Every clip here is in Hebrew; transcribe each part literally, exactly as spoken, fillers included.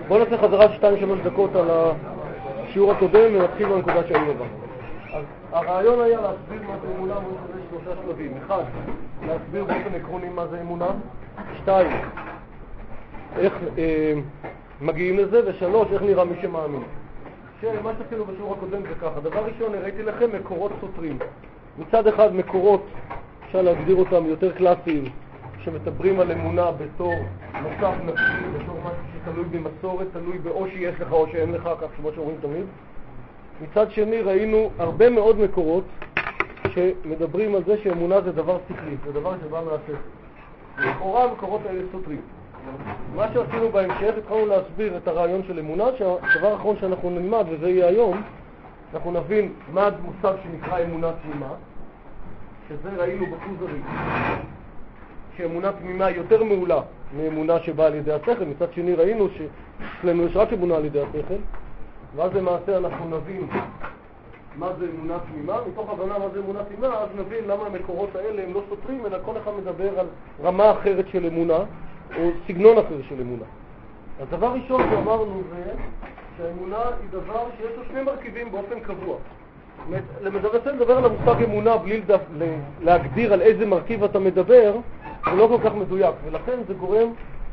בואו נעשה חזרה שתיים שלוש דקות על השיעור הקודם ונתחיל בנקודה שהיינו בה. אז הרעיון היה להסביר מה זה אמונה מול כזה שלושה שלבים. אחד, להסביר באופן עקרוני מה זה אמונה. שתיים, איך אה, מגיעים לזה. ושלוש, איך נראה מי שמאמין. שמה שעשינו בשיעור הקודם זה ככה. דבר ראשון, הראיתי לכם מקורות סותרים. מצד אחד מקורות, אפשר להגדיר אותם יותר קלאסיים, שמדברים על אמונה בתור נוסף נפשי, בתור משהו שתלוי במסורת, תלוי באו שיש לך או שאין לך, כך כמו שאומרים תמיד. מצד שני ראינו הרבה מאוד מקורות שמדברים על זה שאמונה זה דבר שכלי, זה דבר שבא מהשכל. לכאורה המקורות האלה סותרים. מה שעשינו בהמשך, התחלנו להסביר את הרעיון של אמונה, שהדבר האחרון שאנחנו נלמד, וזה יהיה היום, אנחנו נבין מה המושג שנקרא אמונה תמימה, שזה ראינו בכוזרי, שאמונה תמימה יותר מעולה מאמונה שבאה על ידי השכל. מצד שני ראינו שאצלנו יש רק אמונה על ידי השכל, ואז למעשה אנחנו נבין מה זה אמונה תמימה. מתוך הבנה מה זה אמונה תמימה, אז נבין למה המקורות האלה הם לא סותרים, אלא כל אחד מדבר על רמה אחרת של אמונה, או סגנון אחר של אמונה. אז דבר ראשון שאמרנו זה שהאמונה היא דבר שיש לו שני מרכיבים באופן קבוע. למדרסה לדבר על המושג אמונה בלי לדף, להגדיר על איזה מרכיב אתה מדבר, זה לא כל כך מדויק, ולכן זה גורם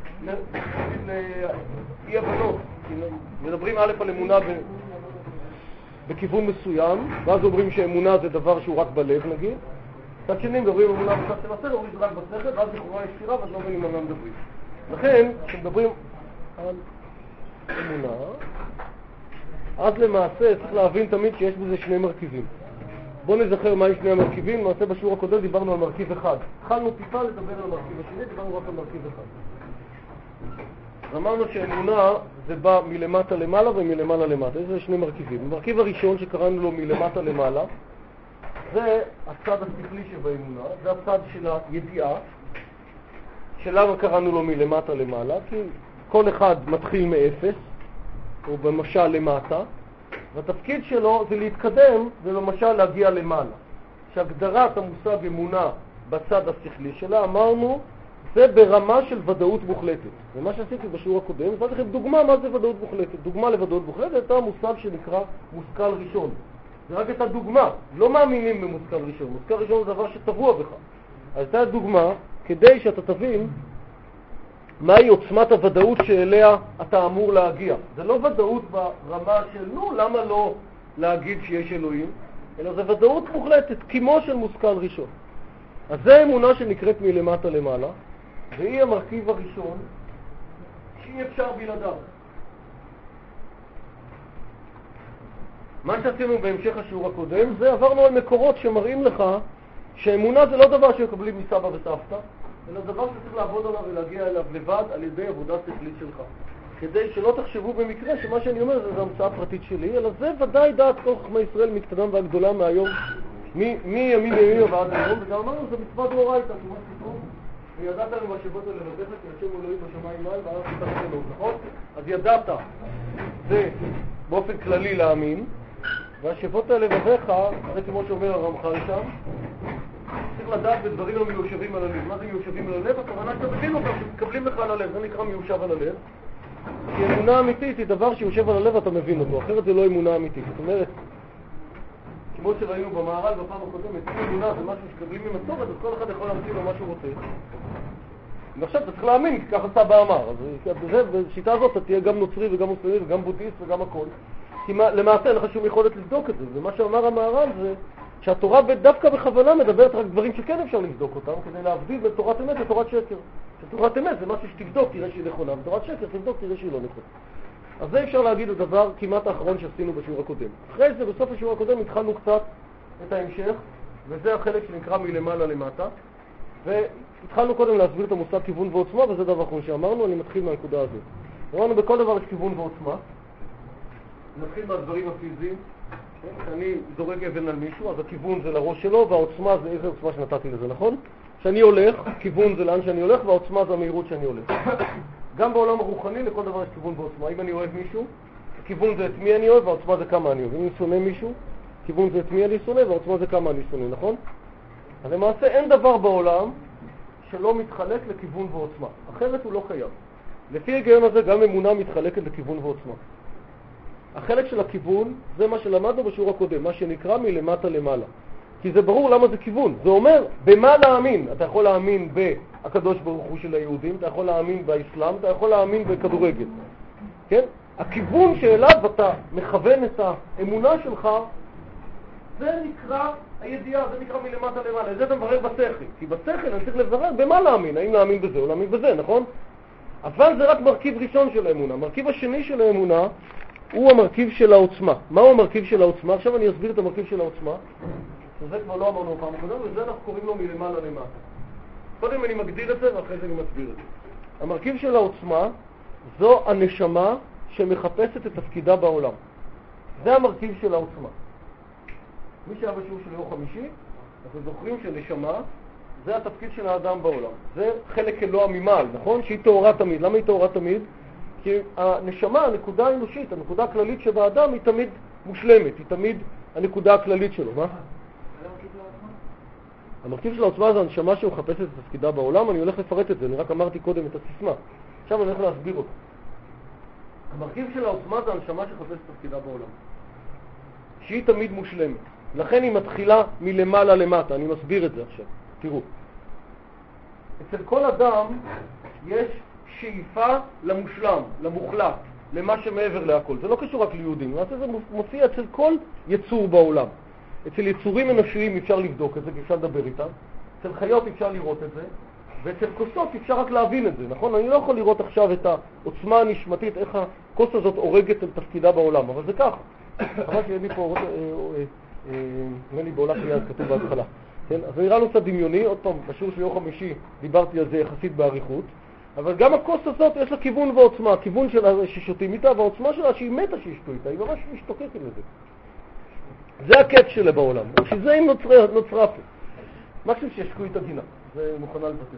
לאי הבנות. מדברים א' על אמונה ב... בכיוון מסוים, ואז אומרים שאמונה זה דבר שהוא רק בלב נגיד. מצד שני מדברים אמונה בצד של השכל, אומרים שזה רק בשכל, ואז לכאורה יש סתירה ואז לא מבינים על מה מדברים. לכן, כשמדברים על אמונה, אז למעשה צריך להבין תמיד שיש בזה שני מרכיבים. בואו נזכר מה יש שני המרכיבים. למעשה בשיעור הקודם דיברנו על מרכיב אחד. התחלנו טיפה לדבר על מרכיב השני, דיברנו רק על מרכיב אחד. אמרנו שאמונה זה בא מלמטה למעלה ומלמעלה למטה. זה שני מרכיבים. המרכיב הראשון שקראנו לו מלמטה למעלה, זה הצד השכלי שבאמונה, זה הצד של הידיעה, שלמה קראנו לו מלמטה למעלה, כי כל אחד מתחיל מאפס, או במשל למטה, והתפקיד שלו זה להתקדם ולמשל להגיע למעלה. שהגדרת המושג אמונה בצד השכלי שלה, אמרנו, זה ברמה של ודאות מוחלטת. ומה שעשיתי בשיעור הקודם, נתתי לכם דוגמה מה זה ודאות מוחלטת. דוגמה לוודאות מוחלטת הייתה מושג שנקרא מושכל ראשון. זה רק הייתה דוגמה, לא מאמינים במושכל ראשון. מושכל ראשון זה דבר שטבוע בך. אז הייתה דוגמה כדי שאתה תבין מהי עוצמת הוודאות שאליה אתה אמור להגיע. זה לא ודאות ברמה של, נו, למה לא להגיד שיש אלוהים, אלא זה ודאות מוחלטת, כמו של מושכל ראשון. אז זה אמונה שנקראת מלמטה למעלה, והיא המרכיב הראשון שאי אפשר בלעדיו. מה שעשינו בהמשך השיעור הקודם, זה עברנו על מקורות שמראים לך שאמונה זה לא דבר שמקבלים מסבא וסבתא, אלא דבר שצריך לעבוד עליו ולהגיע אליו לבד על ידי עבודה שכלית שלך. כדי שלא תחשבו במקרה שמה שאני אומר זה המצאה פרטית שלי, אלא זה ודאי דעת כל חכמי ישראל מקטנם והגדולה מהיום, מימין לימין ועד היום, וגם אמרנו זה מצווה דאורייתא, כמו שכתוב, וידעת לנו בשבות לבביך כי השם אלוהים בשמיים מעל והארץ תחת אלוהים, נכון? אז ידעת, זה באופן כללי להאמין, והשבות לבביך, זה כמו שאומר הרמח"ל שם, צריך לדעת בדברים המיושבים על הלב. מה זה מיושבים על הלב? הכוונה שאתה מבין אותם, שמתקבלים לך על הלב, זה נקרא מיושב על הלב. כי אמונה אמיתית היא דבר שיושב על הלב ואתה מבין אותו, אחרת זה לא אמונה אמיתית. זאת אומרת, כמו שראינו במערל בפעם הקודמת, אם אמונה זה משהו שקבלים ממסורת, אז כל אחד יכול להמציא לו מה שהוא רוצה. ועכשיו אתה צריך להאמין, כי ככה סבא אמר. אז בשיטה הזאת אתה תהיה גם נוצרי וגם מוסלמי וגם בודהיסט וגם הכל. כי למעשה אין לך שום יכולת לבדוק את זה. ומה שאמר המערל זה שהתורה דווקא בכוונה מדברת רק דברים שכן אפשר לבדוק אותם, כדי להבדיל בין תורת אמת לתורת שקר. שתורת אמת זה משהו שתבדוק תראה שהיא נכונה, ותורת שקר תבדוק תראה שהיא לא נכונה. אז זה אפשר להגיד את הדבר כמעט האחרון שעשינו בשיעור הקודם. אחרי זה, בסוף השיעור הקודם, התחלנו קצת את ההמשך, וזה החלק שנקרא מלמעלה למטה. והתחלנו קודם להסביר את המושג כיוון ועוצמה, וזה דבר אחרון שאמרנו, אני מתחיל מהנקודה הזאת. אמרנו בכל דבר יש כיוון ועוצמה. נתחיל מהדברים הפיזיים. כשאני זורק אבן על מישהו, אז הכיוון זה לראש שלו, והעוצמה זה איזה עוצמה שנתתי לזה, נכון? כשאני הולך, כיוון זה לאן שאני הולך, והעוצמה זה המהירות שאני הולך. גם בעולם הרוחני לכל דבר יש כיוון ועוצמה. אם אני אוהב מישהו, כיוון זה את מי אני אוהב, והעוצמה זה כמה אני אוהב. אם אני שונא מישהו, כיוון זה את מי אני שונא, והעוצמה זה כמה אני שונא, נכון? אז למעשה אין דבר בעולם שלא מתחלק לכיוון ועוצמה. אחרת הוא לא קיים. לפי ההיגיון הזה גם אמונה מתחלקת לכיוון ועוצמה. החלק של הכיוון זה מה שלמדנו בשיעור הקודם, מה שנקרא מלמטה למעלה. כי זה ברור למה זה כיוון. זה אומר, במה להאמין? אתה יכול להאמין בהקדוש ברוך הוא של היהודים, אתה יכול להאמין באסלאם, אתה יכול להאמין בכדורגל. כן? הכיוון שאליו אתה מכוון את האמונה שלך, זה נקרא הידיעה, זה נקרא מלמטה למעלה. זה אתה מברר בשכל. כי בשכל אני צריך לברר במה להאמין, האם להאמין בזה או להאמין בזה, נכון? אבל זה רק מרכיב ראשון של האמונה. המרכיב השני של האמונה הוא המרכיב של העוצמה. מהו המרכיב של העוצמה? עכשיו אני אסביר את המרכיב של העוצמה. זה כבר לא אמרנו פעם קודם, וזה אנחנו קוראים לו מלמעלה למטה. קודם אני מגדיר את זה ואחרי זה אני מסביר את זה. המרכיב של העוצמה זו הנשמה שמחפשת את תפקידה בעולם. זה המרכיב של העוצמה. מי שהיה בשיעור של יום חמישי, אנחנו זוכרים שנשמה זה התפקיד של האדם בעולם. זה חלק אלוה ממעל, נכון? שהיא תאורה תמיד. למה היא תאורה תמיד? כי הנשמה, הנקודה האנושית, הנקודה הכללית שבאדם היא תמיד מושלמת, היא תמיד הנקודה הכללית שלו. מה? המרכיב של העוצמה זה הנשמה שמחפשת את תפקידה בעולם. אני הולך לפרט את זה, אני רק אמרתי קודם את הסיסמה. עכשיו אני הולך להסביר אותו. המרכיב של העוצמה זה הנשמה שמחפשת את תפקידה בעולם, שהיא תמיד מושלמת. לכן היא מתחילה מלמעלה למטה. אני מסביר את זה עכשיו. תראו. אצל כל אדם יש שאיפה למושלם, למוחלט, למה שמעבר להכל. זה לא קשור רק ליהודים. זה מופיע אצל כל יצור בעולם. אצל יצורים אנושיים אפשר לבדוק את זה, אפשר לדבר איתם. אצל חיות אפשר לראות את זה. ואצל כוסות אפשר רק להבין את זה, נכון? אני לא יכול לראות עכשיו את העוצמה הנשמתית, איך הכוס הזאת הורגת על תפקידה בעולם, אבל זה כך. חבל שיהיה לי פה, נראה לי בעולה כיד כתוב בהתחלה. כן? אז זה נראה לו קצת דמיוני, עוד פעם, בשיעור של יום חמישי דיברתי על זה יחסית באריכות, אבל גם הכוס הזאת יש לה כיוון ועוצמה, הכיוון שלה ששותים איתה, והעוצמה שלה שהיא מתה שישתו איתה, היא ממש משתוקקת לזה. זה הקץ שלה בעולם, שזה היא נוצרה, נוצרה פה. מקסימום שישקו איתה גינה, זה מוכנה לבטל.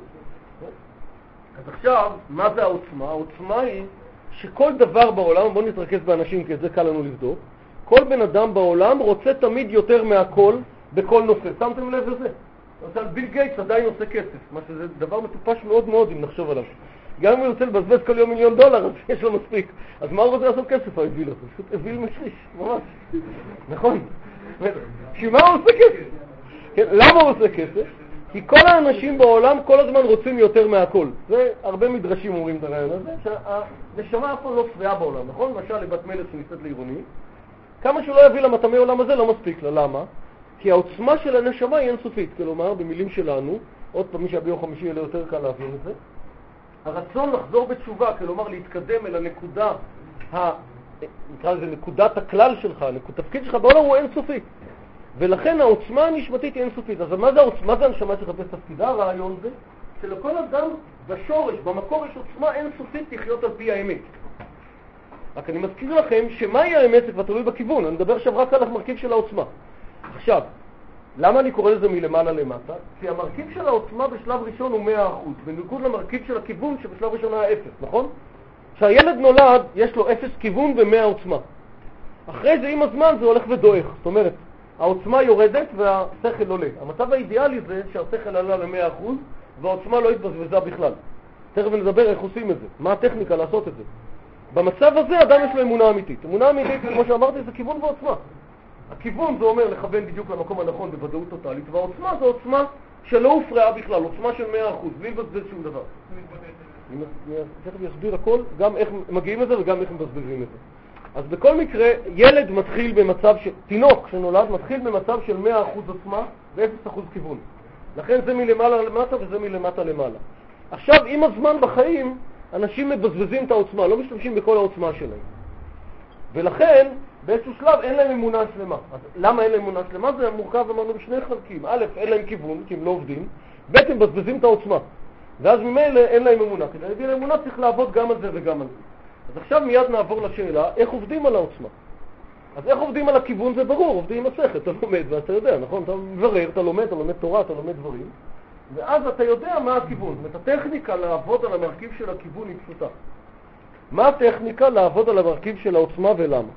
אז עכשיו, מה זה העוצמה? העוצמה היא שכל דבר בעולם, בואו נתרכז באנשים כי זה קל לנו לבדוק, כל בן אדם בעולם רוצה תמיד יותר מהכל בכל נושא. שמתם לב לזה? למשל, ביל גייטס עדיין עושה כסף, מה שזה דבר מטופש מאוד מאוד אם נחשוב עליו. גם אם הוא רוצה לבזבז כל יום מיליון דולר, אז יש לו מספיק. אז מה הוא רוצה לעשות כסף? האוויל הזה. פשוט אוויל משריש, ממש. נכון? שמה הוא עושה כסף? כן, למה הוא עושה כסף? כי כל האנשים בעולם כל הזמן רוצים יותר מהכל. זה הרבה מדרשים אומרים את הרעיון הזה, שהנשמה אף פעם לא שבעה בעולם, נכון? למשל לבת מלך שניסית לעירוני, כמה שלא יביא למטמא עולם הזה לא מספיק לה. למה? כי העוצמה של הנשמה היא אינסופית. כלומר, במילים שלנו, עוד פעם מי שביום חמישי יהיה יותר קל להבין את זה, הרצון לחזור בתשובה, כלומר להתקדם אל הנקודה, ה... נקרא לזה נקודת הכלל שלך, התפקיד שלך בעולם הוא אינסופי. ולכן העוצמה הנשמתית היא אינסופית. אז מה זה העוצמה? זה הנשמה שחפש תפקידה? הרעיון זה שלכל אדם בשורש, במקור יש עוצמה אינסופית לחיות על פי האמת. רק אני מזכיר לכם שמהי האמת זה כבר תלוי בכיוון. אני מדבר עכשיו רק על המרכיב של העוצמה. עכשיו, למה אני קורא לזה מלמעלה למטה? כי המרכיב של העוצמה בשלב ראשון הוא מאה אחוז, בניגוד למרכיב של הכיוון שבשלב ראשון היה אפס, נכון? כשהילד נולד יש לו אפס כיוון ומאה עוצמה. אחרי זה עם הזמן זה הולך ודועך. זאת אומרת, העוצמה יורדת והשכל עולה. המצב האידיאלי זה שהשכל עלה ל-מאה אחוז והעוצמה לא התבזבזה בכלל. תכף נדבר איך עושים את זה. מה הטכניקה לעשות את זה? במצב הזה אדם יש לו אמונה אמיתית. אמונה אמיתית, כמו שאמרתי, זה כיוון ועוצמה. הכיוון זה אומר לכוון בדיוק למקום הנכון בוודאות טוטלית, והעוצמה זה עוצמה שלא הופרעה בכלל, עוצמה של מאה אחוז, בלי לבזבז שום דבר. אני תכף אסביר הכל, גם איך מגיעים לזה וגם איך מבזבזים את זה. אז בכל מקרה, ילד מתחיל במצב של, תינוק שנולד מתחיל במצב של מאה אחוז עוצמה ו-אפס אחוז כיוון. לכן זה מלמעלה למטה וזה מלמטה למעלה. עכשיו, עם הזמן בחיים, אנשים מבזבזים את העוצמה, לא משתמשים בכל העוצמה שלהם. ולכן, באיזשהו שלב אין להם אמונה שלמה. אז למה אין להם אמונה שלמה? זה מורכב, אמרנו, בשני חלקים. א', אין להם כיוון, כי הם לא עובדים. ב', הם מבזבזים את העוצמה. ואז ממילא אין להם אמונה. כדי להביא להם אמונה צריך לעבוד גם על זה וגם על זה. אז עכשיו מיד נעבור לשאלה, איך עובדים על העוצמה? אז איך עובדים על הכיוון? זה ברור, עובדים עם השכל, אתה לומד ואתה יודע, נכון? אתה מברר, אתה לומד, אתה לומד תורה, אתה לומד דברים, ואז אתה יודע מה הכיוון. זאת אומרת, הטכניקה לעבוד על המרכיב של הכיוון היא פשוטה. מה הטכניקה לעבוד על המרכיב של העוצמה ולמה?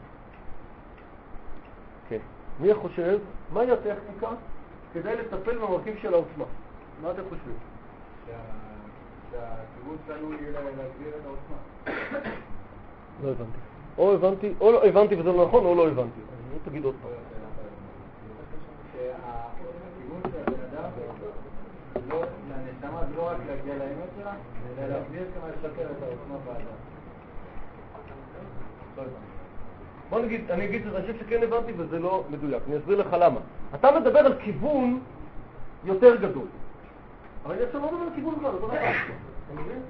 כן. מי חושב? מהי הטכניקה כדי לטפל במרכיב של העוצמה? מה אתם חושבים? שהכיוון שלנו יהיה להגביר את העוצמה. לא הבנתי. או הבנתי, או לא הבנתי וזה לא נכון, או לא הבנתי. אני תגיד עוד פעם. שהכיוון של הבן אדם, לנשמה, לא רק להגיע לאמת שלה, אלא להגביר כמה לשקר את העוצמה באדם. לא הבנתי. בוא נגיד, אני אגיד שאני חושב שכן הבנתי וזה לא מדויק. אני אסביר לך למה. אתה מדבר על כיוון יותר גדול. אבל אני עכשיו לא מדבר על כיוון אחד, אותו דבר. אתה מבין?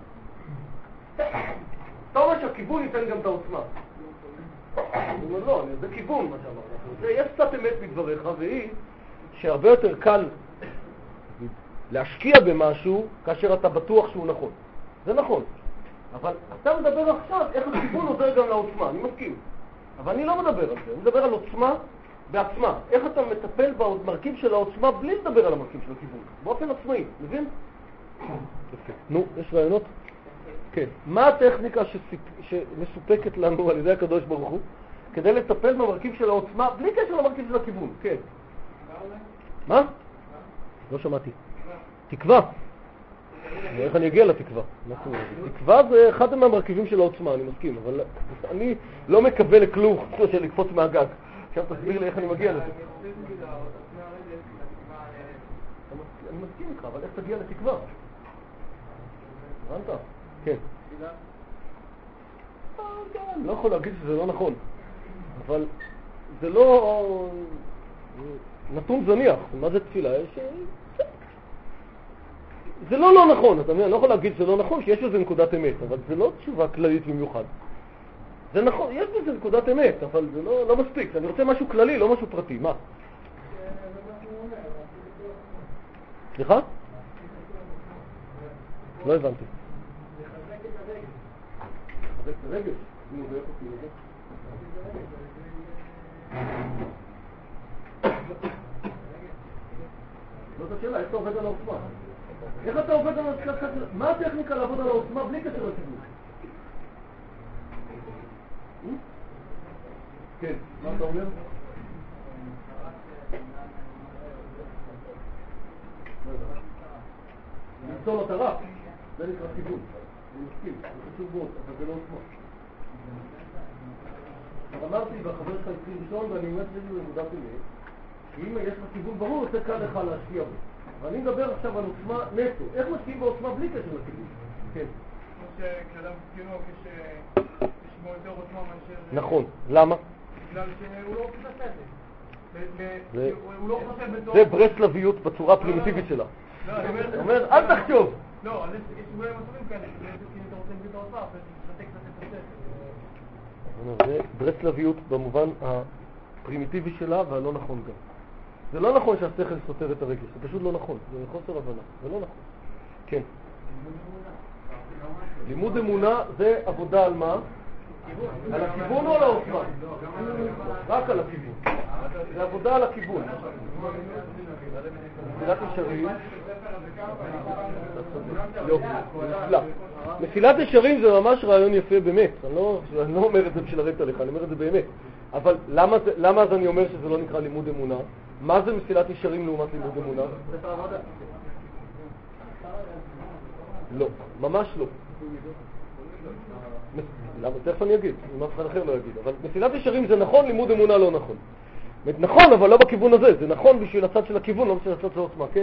אתה אומר שהכיוון ייתן גם את העוצמה. הוא אומר לא, זה כיוון מה שאמרת. יש קצת אמת בדבריך, והיא שהרבה יותר קל להשקיע במשהו כאשר אתה בטוח שהוא נכון. זה נכון. אבל אתה מדבר עכשיו איך הכיוון עוזר גם לעוצמה, אני מסכים. אבל אני לא מדבר על זה, אני מדבר על עוצמה בעצמה. איך אתה מטפל במרכיב של העוצמה בלי לדבר על המרכיב של הכיוון, באופן עצמאי, מבין? יפה. נו, יש רעיונות? כן. מה הטכניקה שמסופקת לנו על ידי הקדוש ברוך הוא כדי לטפל במרכיב של העוצמה בלי קשר למרכיב של הכיוון? כן. מה? לא שמעתי. תקווה. איך אני אגיע לתקווה? תקווה זה אחד מהמרכיבים של העוצמה, אני מסכים, אבל אני לא מקווה לכלום חוץ של לקפוץ מהגג. עכשיו תסביר לי איך אני מגיע לזה. אני מסכים איתך, אבל איך תגיע לתקווה? הבנת? כן. אני לא יכול להגיד שזה לא נכון, אבל זה לא נתון זניח. מה זה תפילה? זה לא לא נכון, אתה מבין? אני לא יכול להגיד שזה לא נכון, שיש בזה נקודת אמת, אבל זה לא תשובה כללית במיוחד. זה נכון, יש בזה נקודת אמת, אבל זה לא, לא מספיק. אני רוצה משהו כללי, לא משהו פרטי. מה? סליחה? לא הבנתי. לחזק את הרגש. נו, ואיך עושים את זה? זאת השאלה, איך אתה עובד על העוצמה? איך אתה עובד על העוצמה? מה הטכניקה לעבוד על העוצמה בלי קשר לציבור? כן, מה אתה אומר? למצוא מטרה, זה נקרא כיוון. אני מסכים, זה חשוב מאוד, אבל זה לא עוצמה. אמרתי, והחבר שלך התחיל ראשון, ואני אומר שזה לנקודת אמת, שאם יש לך כיוון ברור, זה קל לך להשקיע בו. ואני מדבר עכשיו על עוצמה נטו. איך משקיעים בעוצמה בלי קשר לכיוון? כן. כמו שכשאדם מסכימו, כששמו יותר עוצמה מאשר... נכון. למה? בגלל שהוא לא חושב בזה. הוא לא חושב בתור... זה ברסלביות בצורה הפרימיטיבית שלה. לא, אני אומר, אל תחשוב. לא, אז יש אולי מצבים כאלה, אם אתה רוצה להביא את העוצמה, אז תשתק קצת את הספר. זה ברסלביות במובן הפרימיטיבי שלה והלא נכון גם. זה לא נכון שהשכל סותר את הרגש, זה פשוט לא נכון, זה חוסר הבנה, זה לא נכון. כן. לימוד אמונה זה עבודה על מה? על הכיוון או על העוצמה? רק על הכיוון. זה עבודה על הכיוון. מסילת ישרים. יופי, נפלא. מסילת ישרים זה ממש רעיון יפה באמת. אני לא, אני לא אומר את זה בשביל לרדת עליך, אני אומר את זה באמת. אבל למה, זה, למה אז אני אומר שזה לא נקרא לימוד אמונה? מה זה מסילת ישרים לעומת לימוד אמונה? לא, ממש לא. למה? תכף אני אגיד, אם אף אחד אחר לא יגיד. אבל מסילת ישרים זה נכון, לימוד אמונה לא נכון. נכון, אבל לא בכיוון הזה. זה נכון בשביל הצד של הכיוון, לא בשביל הצד של העוצמה, כן?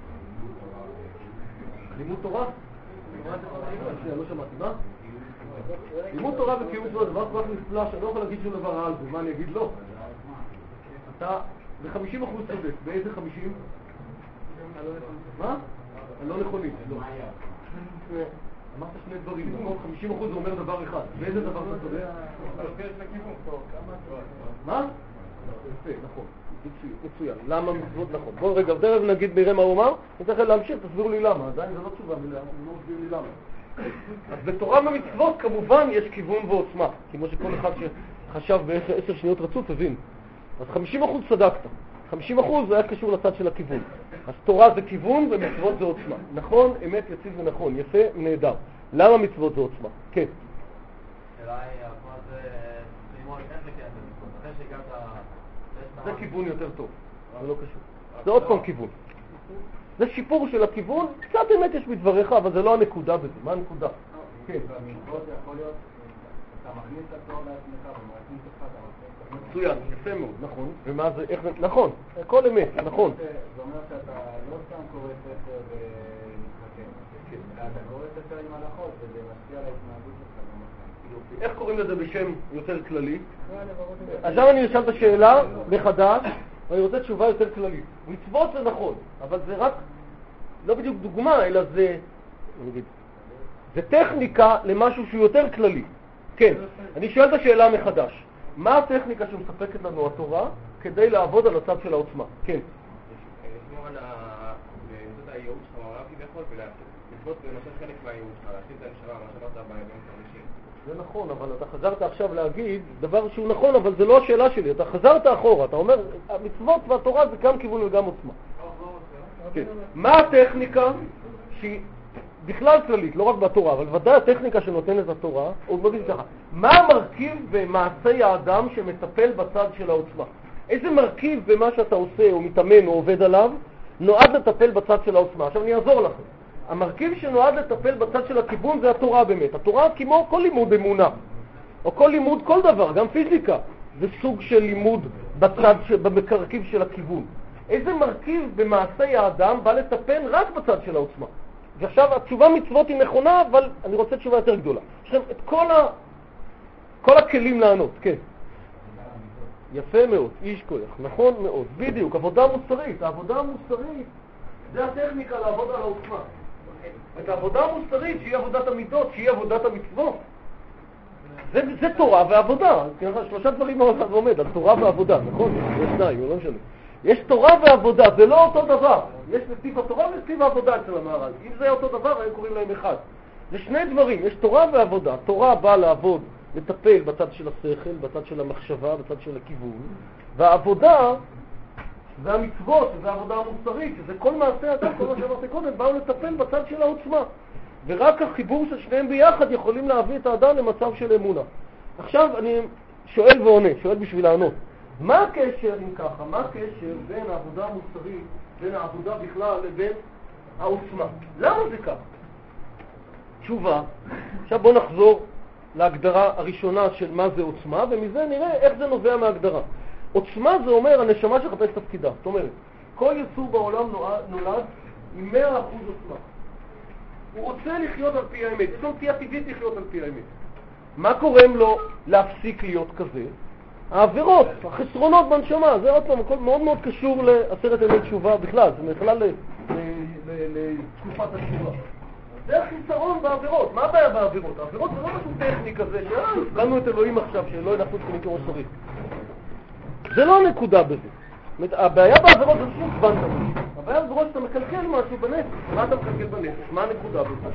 לימוד תורה? לא שמעתי, מה? לימוד תורה וקיום מצוות, דבר כל כך נפלא שאני לא יכול להגיד שום דבר על זה. מה אני אגיד? לא. אתה ב-חמישים אחוז צודק. באיזה חמישים? מה? הלא נכונים. לא. אמרת שני דברים, נכון? חמישים אחוז זה אומר דבר אחד. באיזה דבר אתה צודק? מה? יפה, נכון. מצוין. למה מצוות נכון? בואו רגע, תכף נגיד נראה מה הוא אמר, וצריך להמשיך, תסבירו לי למה. עדיין זה לא תשובה, זה לא מסביר לי למה. אז בתורה ומצוות כמובן יש כיוון ועוצמה, כמו שכל אחד שחשב בעשר שניות רצוף הבין. אז חמישים אחוז צדקת. חמישים אחוז זה היה קשור לצד של הכיוון. אז תורה זה כיוון ומצוות זה עוצמה. נכון, אמת, יציב ונכון. יפה, נהדר. למה מצוות זה עוצמה? כן. שאלה היא, מה זה ללמוד איך לקיים במצוות? אחרי שהגעת... זה כיוון יותר טוב. זה לא קשור. זה עוד פעם כיוון. זה שיפור של הכיוון, קצת אמת יש בדבריך, אבל זה לא הנקודה בזה. מה הנקודה? כן. במלכות זה יכול להיות, אתה מכניס את התואר לעצמך ומכניס אותך, אתה מכניס. מצוין, יפה מאוד, נכון. ומה זה, איך זה, נכון, הכל אמת, נכון. זה אומר שאתה לא סתם קורא ספר ומתחכם. אתה קורא ספר עם הלכות, וזה משפיע על ההתנהגות שלך. איך קוראים לזה בשם יותר כללי? עכשיו אני אשאל את השאלה מחדש, ואני רוצה תשובה יותר כללית. מצוות זה נכון, אבל זה רק, לא בדיוק דוגמה, אלא זה, אני אגיד, זה טכניקה למשהו שהוא יותר כללי. כן, אני שואל את השאלה מחדש. מה הטכניקה שמספקת לנו התורה כדי לעבוד על הצד של העוצמה? כן. לשמור על הייעוד שלך מעולם כביכול ולצפות למשל חלק מהייעוד שלך, להכין את הנשמה, מה שאמרת בימים חמישים. זה נכון, אבל אתה חזרת עכשיו להגיד דבר שהוא נכון, אבל זה לא השאלה שלי. אתה חזרת אחורה, אתה אומר, המצוות והתורה זה גם כיוון וגם עוצמה. כן. מה הטכניקה שהיא בכלל כללית, לא רק בתורה, אבל ודאי הטכניקה שנותנת התורה, הוא מגיד ככה, מה המרכיב במעשי האדם שמטפל בצד של העוצמה? איזה מרכיב במה שאתה עושה או מתאמן או עובד עליו נועד לטפל בצד של העוצמה? עכשיו אני אעזור לכם. המרכיב שנועד לטפל בצד של הכיוון זה התורה באמת. התורה כמו כל לימוד אמונה, או כל לימוד, כל דבר, גם פיזיקה, זה סוג של לימוד בצד, במרכיב של הכיוון. איזה מרכיב במעשי האדם בא לטפל רק בצד של העוצמה? ועכשיו התשובה מצוות היא נכונה, אבל אני רוצה תשובה יותר גדולה. יש לכם את כל, ה... כל הכלים לענות, כן. יפה מאוד, איש כוח, נכון מאוד, בדיוק, עבודה מוסרית. העבודה המוסרית זה הטכניקה לעבוד על העוצמה. את העבודה המוסרית שהיא עבודת המידות, שהיא עבודת המצוות. זה, זה תורה ועבודה. שלושה דברים מאוד עומד, על תורה ועבודה, נכון? יש שניים, לא משנה. יש תורה ועבודה, זה לא אותו דבר. יש נתיב התורה ונתיב העבודה אצל המהר"ל. אם זה אותו דבר, הם קוראים להם אחד. זה שני דברים, יש תורה ועבודה. תורה באה לעבוד, לטפל בצד של השכל, בצד של המחשבה, בצד של הכיוון. והעבודה, זה המצוות, זה העבודה המוסרית, זה כל מעשה אדם, כל מה שאמרתי קודם, באו לטפל בצד של העוצמה. ורק החיבור של שניהם ביחד יכולים להביא את האדם למצב של אמונה. עכשיו אני שואל ועונה, שואל בשביל לענות. מה הקשר, אם ככה, מה הקשר בין העבודה המוסרית, בין העבודה בכלל לבין העוצמה? למה זה כך? תשובה, עכשיו בוא נחזור להגדרה הראשונה של מה זה עוצמה, ומזה נראה איך זה נובע מההגדרה. עוצמה זה אומר הנשמה שחפש תפקידה. זאת אומרת, כל יצור בעולם נולד עם מאה אחוז עוצמה. הוא רוצה לחיות על פי האמת, זאת אומרת, תהיה טבעית לחיות על פי האמת. מה קוראים לו להפסיק להיות כזה? העבירות, החסרונות בנשמה, זה עוד פעם, הכל מאוד מאוד קשור לעשרת ימי תשובה בכלל, זה בכלל לתקופת התשובה. זה החיסרון בעבירות. מה הבעיה בעבירות? העבירות זה לא משהו טכני כזה, שהפגענו את אלוהים עכשיו, שלא אנחנו צריכים כמו שצריך. זה לא נקודה בזה. הבעיה בעבירות זה שום כוון תמיד. הבעיה בעבירות שאתה מקלקל משהו בנפש. מה אתה מקלקל בנפש? מה הנקודה בזה?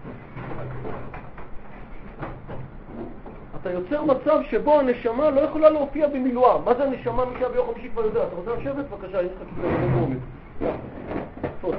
אתה יוצר מצב שבו הנשמה לא יכולה להופיע במילואה. מה זה הנשמה? מי שהיה ביום חמישי כבר יודע. אתה רוצה לשבת? בבקשה, יש לך כזה לא עומד. תפוס.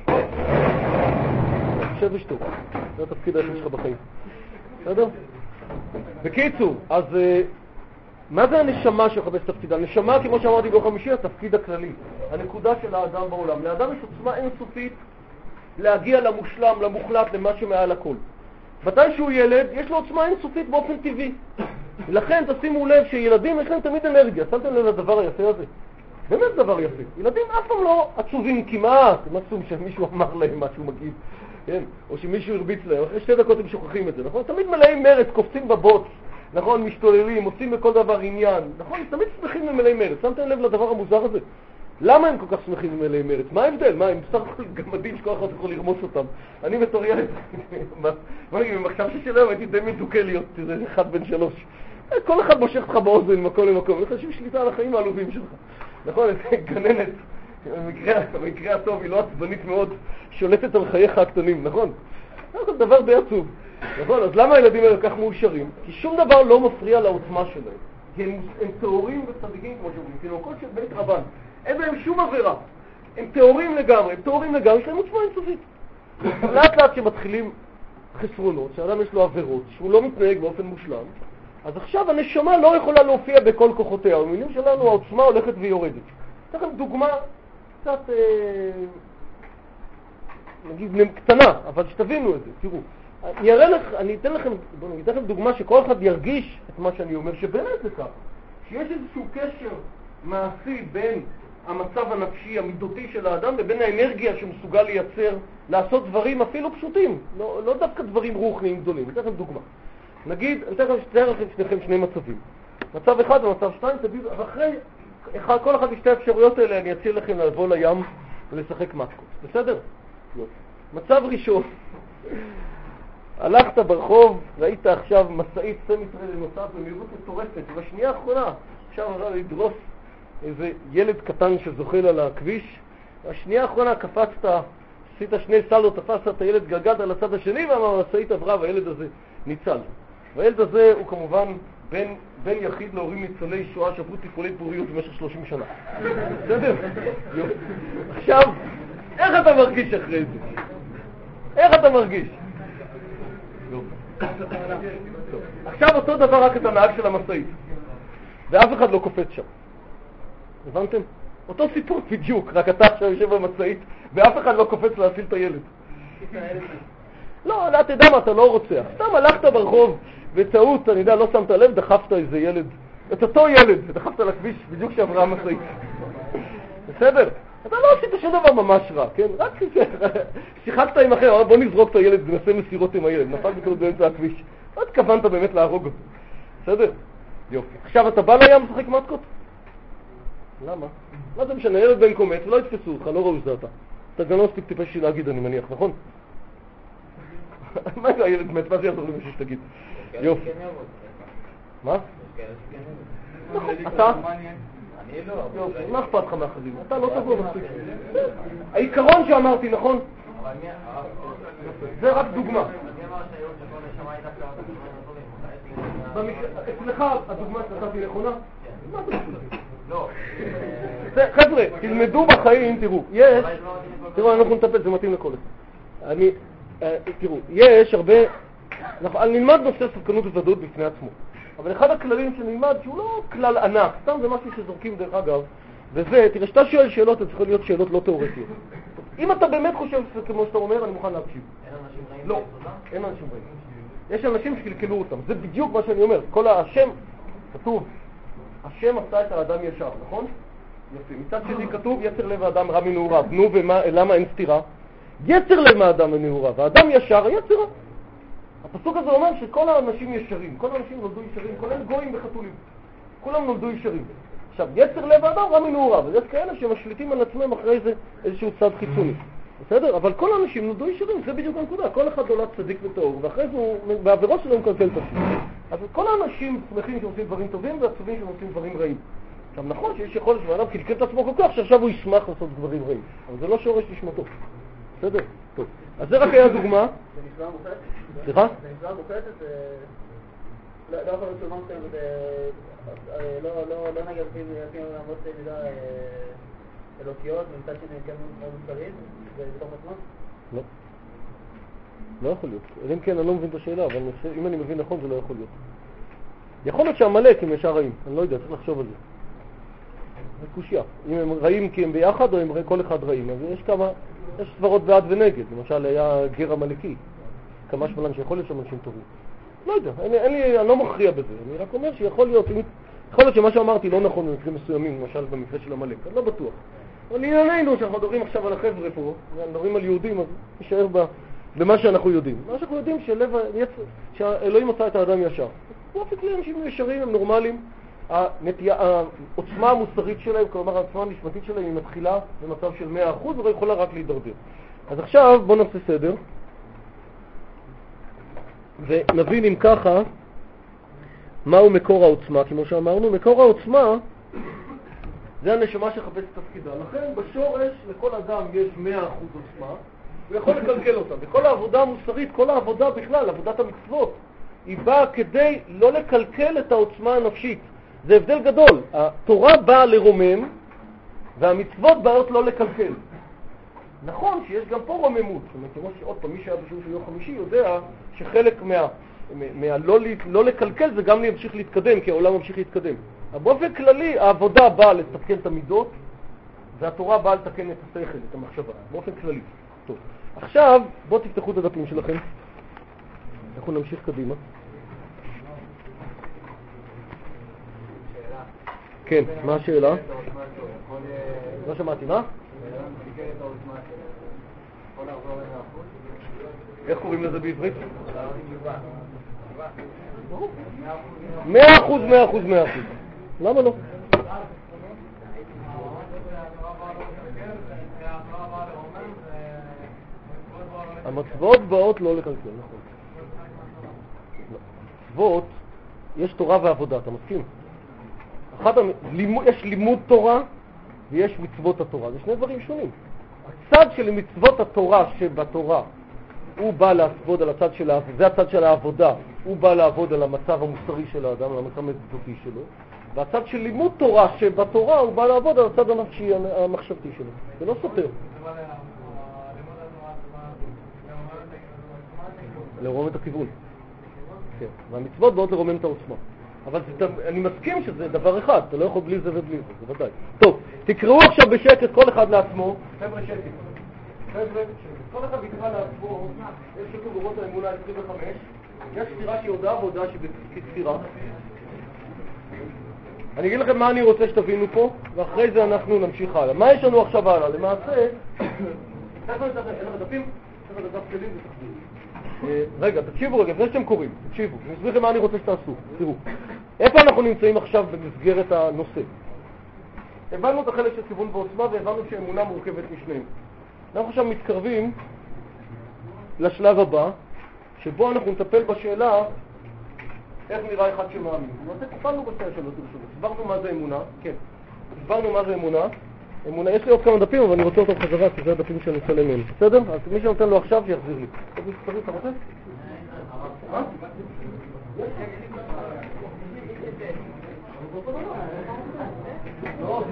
שב ושתוק. זה התפקיד היחיד שלך בחיים. בסדר? בקיצור, אז מה זה הנשמה שחפש תפקידה? הנשמה, כמו שאמרתי ביום חמישי, התפקיד הכללי. הנקודה של האדם בעולם. לאדם יש עוצמה אינסופית להגיע למושלם, למוחלט, למה שמעל הכל. מתי שהוא ילד, יש לו עוצמה אינסופית באופן טבעי. לכן תשימו לב שילדים יש להם תמיד אנרגיה. שמתם לב לדבר היפה הזה? באמת דבר יפה. ילדים אף פעם לא עצובים כמעט. הם עצום שמישהו אמר להם משהו מגיב. כן? או שמישהו הרביץ להם. אחרי שתי דקות הם שוכחים את זה. נכון? תמיד מלאים מרץ, קופצים בבוץ. נכון? משתוללים, עושים בכל דבר עניין. נכון? תמיד שמחים ומלאים מרץ. שמתם לב לדבר המוזר הזה? למה הם כל כך שמחים ומלאים מרץ? מה ההבדל? מה, הם בסך הכל גמדים שכל אחד יכול לרמוס אותם. אני בתור ילד, מה נגיד, במחשב שלהם הייתי די מדוכא להיות, זה אחד בן שלוש. כל אחד מושך אותך באוזן ממקום למקום, אין לך שום שליטה על החיים העלובים שלך. נכון? גננת, במקרה הטוב, היא לא עצבנית מאוד, שולטת על חייך הקטנים, נכון? זה דבר די עצוב. נכון? אז למה הילדים האלה כך מאושרים? כי שום דבר לא מפריע לעוצמה שלהם. כי הם, הם תיאורים וצדיקים, כמו שאומרים, תינוקות של בית רבן. אין בהם שום עבירה. הם תיאורים לגמרי, הם תיאורים לגמרי, יש להם עוצמה אינסופית. לאט לאט שמתחילים חסרונות, שאדם יש לו עבירות, שהוא לא מתנהג באופן מושלם, אז עכשיו הנשמה לא יכולה להופיע בכל כוחותיה. במילים שלנו העוצמה הולכת ויורדת. אתן לכם דוגמה קצת אה, נגיד קטנה, אבל שתבינו את זה, תראו. אני אראה לך, אני אתן לכם, בואו נגיד לכם דוגמה שכל אחד ירגיש את מה שאני אומר, שבאמת זה כך. שיש איזשהו קשר מעשי בין המצב הנפשי, המידותי של האדם, ובין האנרגיה שמסוגל לייצר, לעשות דברים אפילו פשוטים, לא, לא דווקא דברים רוחניים גדולים. אני אתן לכם דוגמה. נגיד, אני אתן לכם שניכם שני מצבים. מצב אחד ומצב שתיים, תביאו, ואחרי אחד, כל אחד משתי האפשרויות האלה אני אציע לכם לבוא לים ולשחק מתקות. בסדר? לא. מצב ראשון, הלכת ברחוב, ראית עכשיו מסעית סמיטרלי נוסעת במהירות מטורפת, ובשנייה האחרונה עכשיו עבר לדרוס איזה ילד קטן שזוחל על הכביש, בשנייה האחרונה קפצת, עשית שני סלות, תפסת את הילד, גלגלת על הצד השני, והמסעית עברה והילד הזה ניצל. והילד הזה הוא כמובן בן, בן יחיד להורים ניצולי שואה שעברו טיפולי פוריות במשך שלושים שנה. בסדר? עכשיו, איך אתה מרגיש אחרי זה? איך אתה מרגיש? עכשיו אותו דבר רק את הנהג של המסעית, ואף אחד לא קופץ שם. הבנתם? אותו סיפור בדיוק, רק אתה עכשיו יושב במסעית ואף אחד לא קופץ להציל את הילד. לא, לא, אתה יודע מה, אתה לא רוצח. סתם הלכת ברחוב בטעות, אני יודע, לא שמת לב, דחפת איזה ילד, את אותו ילד, ודחפת לכביש בדיוק שעברה המסעית. בסדר? אתה לא עשית שום דבר ממש רע, כן? רק שיחקת עם אחר, בוא נזרוק את הילד ונעשה מסירות עם הילד, נפל בטעות באמצע הכביש. לא התכוונת באמת להרוג אותו. בסדר? יופי. עכשיו אתה בא לים לשחק מתקות? למה? מה זה משנה? ילד בן קומץ, לא יתפסו אותך, לא ראו שזה אתה. אתה גם לא מספיק טיפש להגיד, אני מניח, נכון? מה זה הילד מת? מה זה יעזור למישהו שתגיד? יופי. מה? אתה? אני לא. יופי, מה אכפת לך מאחרים? אתה לא תבוא מספיק. העיקרון שאמרתי, נכון? זה רק דוגמה. אצלך הדוגמה שנתתי נכונה? מה אתה חושב? לא. חבר'ה, תלמדו בחיים, תראו, יש, תראו, אנחנו נטפל, זה מתאים לכל אחד. אני, תראו, יש הרבה, אני נלמד נושא ספקנות וודאות בפני עצמו, אבל אחד הכללים שנלמד, שהוא לא כלל ענק, סתם זה משהו שזורקים דרך אגב, וזה, תראה, שאתה שואל שאלות, זה צריך להיות שאלות לא תיאורטיות. אם אתה באמת חושב כמו שאתה אומר, אני מוכן להקשיב. אין אנשים רעים? לא, אין אנשים רעים. יש אנשים שקלקלו אותם, זה בדיוק מה שאני אומר. כל השם, כתוב, השם עשה את האדם ישר, נכון? יפה. מצד שני כתוב, יצר לב האדם רע מנעוריו. נו, ולמה אין סתירה? יצר לב האדם מנעוריו, האדם ישר, היצר רע. הפסוק הזה אומר שכל האנשים ישרים, כל האנשים נולדו ישרים, כולל גויים וחתולים. כולם נולדו ישרים. עכשיו, יצר לב האדם רע מנעוריו, ויש כאלה שמשליטים על עצמם אחרי זה איזשהו צד חיצוני. בסדר? אבל כל האנשים נולדו ישרים, זה בדיוק הנקודה. כל אחד נולד צדיק וטהור, ואחרי זה הוא, בעבירות שלו הוא מקלקל את עצמו. אז כל האנשים שמחים שעושים דברים טובים, ועצובים שעושים דברים רעים. עכשיו, נכון שיש יכולת שבאדם קלקל את עצמו כל כך, שעכשיו הוא ישמח לעשות דברים רעים. אבל זה לא שורש לשמתו. בסדר? טוב. אז זה רק היה דוגמה. זה נשמע מוחלטת? סליחה? זה נשמע מוחלטת? לא יכול להיות שאומרתם, לא נגיד לפי אמות מידה אלוקיות, ומצד שני כן מאוד מוסרית, זה בתוך עצמו? לא. לא יכול להיות. אם כן, אני לא מבין את השאלה, אבל אם אני מבין נכון, זה לא יכול להיות. יכול להיות שהמלאק הם ישר רעים. אני לא יודע, צריך לחשוב על זה. זה קושיה. אם הם רעים כי הם ביחד, או הם כל אחד רעים. אז יש כמה, יש סברות בעד ונגד. למשל, היה גר המלאקי. כמה שמלן שיכול להיות שם אנשים טובים. לא יודע, אין, אין לי, אני לא מכריע בזה. אני רק אומר שיכול להיות, יכול להיות שמה שאמרתי לא נכון במקרים מסוימים, למשל במקרה של המלאק. אני לא בטוח. אבל לענייננו, שאנחנו מדברים עכשיו על החבר'ה פה, מדברים על יהודים, אז נשאר במה שאנחנו יודעים. מה שאנחנו יודעים שלב, שאלוהים עשה את האדם ישר. באופן כלי אנשים ישרים, הם נורמליים. הנטייה, העוצמה המוסרית שלהם, כלומר העוצמה הנשמתית שלהם, היא מתחילה במצב של מאה אחוז, ולא יכולה רק להידרדר. אז עכשיו בואו נעשה סדר. ונבין אם ככה מהו מקור העוצמה. כמו שאמרנו, מקור העוצמה זה הנשמה שחפש תפקידה. לכן בשורש לכל אדם יש מאה אחוז עוצמה, הוא יכול לקלקל אותה. וכל העבודה המוסרית, כל העבודה בכלל, עבודת המצוות, היא באה כדי לא לקלקל את העוצמה הנפשית. זה הבדל גדול. התורה באה לרומם, והמצוות באות לא לקלקל. נכון שיש גם פה רוממות. זאת אומרת, כמו שעוד פעם, מי שהיה בשיעור של יום חמישי יודע שחלק מה, מה לא, לא לקלקל זה גם להמשיך להתקדם, כי העולם ממשיך להתקדם. אבל באופן כללי, העבודה באה לתקן את המידות, והתורה באה לתקן את השכל, את המחשבה, באופן כללי. טוב, עכשיו בואו תפתחו את הדפים שלכם. אנחנו נמשיך קדימה. כן, מה השאלה? לא שמעתי, מה? איך קוראים לזה בעברית? מאה אחוז, מאה אחוז, מאה אחוז. למה לא? המצוות באות לא לקלקל, נכון. מצוות, יש תורה ועבודה, אתה מסכים? אחד, יש לימוד תורה ויש מצוות התורה, זה שני דברים שונים. הצד של מצוות התורה שבתורה, הוא בא לעבוד על הצד של העבודה, זה הצד של העבודה, הוא בא לעבוד על המצב המוסרי של האדם, על המצב המדותי שלו, והצד של לימוד תורה שבתורה הוא בא לעבוד על הצד הנפשי, המחשבתי שלו. זה לא סותר. לרומם את הכיוון. כן, והמצוות באות לרומם את העוצמה. אבל זה, אני מסכים שזה דבר אחד, אתה לא יכול בלי זה ובלי זה, זה ודאי. טוב, תקראו עכשיו בשקט כל אחד לעצמו. חבר'ה שקט. חבר'ה שקט. כל אחד יקרא לעצמו, יש שכתוב אורות האמונה עשרים וחמש, יש סתירה שהיא הודעה והודעה שהיא כסתירה. אני אגיד לכם מה אני רוצה שתבינו פה, ואחרי זה אנחנו נמשיך הלאה. מה יש לנו עכשיו הלאה? למעשה, תכף נתחיל, אין לך דפים? תכף נתחיל כלים ותחזיר. רגע, תקשיבו רגע, לפני שאתם קוראים, תקשיבו, אני אסביר לכם מה אני רוצה שתעשו. תראו, איפה אנחנו נמצאים עכשיו במסגרת הנושא? הבנו את החלק של כיוון ועוצמה והבנו שאמונה מורכבת משניהם. אנחנו עכשיו מתקרבים לשלב הבא, שבו אנחנו נטפל בשאלה איך נראה אחד שמאמין. נעשה כפלנו בשתי השאלות הראשונות. הסברנו מה זה אמונה, כן. הסברנו מה זה אמונה. אמונה, יש לי עוד כמה דפים, אבל אני רוצה אותם חזרה, כי זה הדפים שאני אצלם מהם. בסדר? אז מי שנותן לו עכשיו, שיחזיר לי. עוד מספרים, אתה רוצה? מה? לא,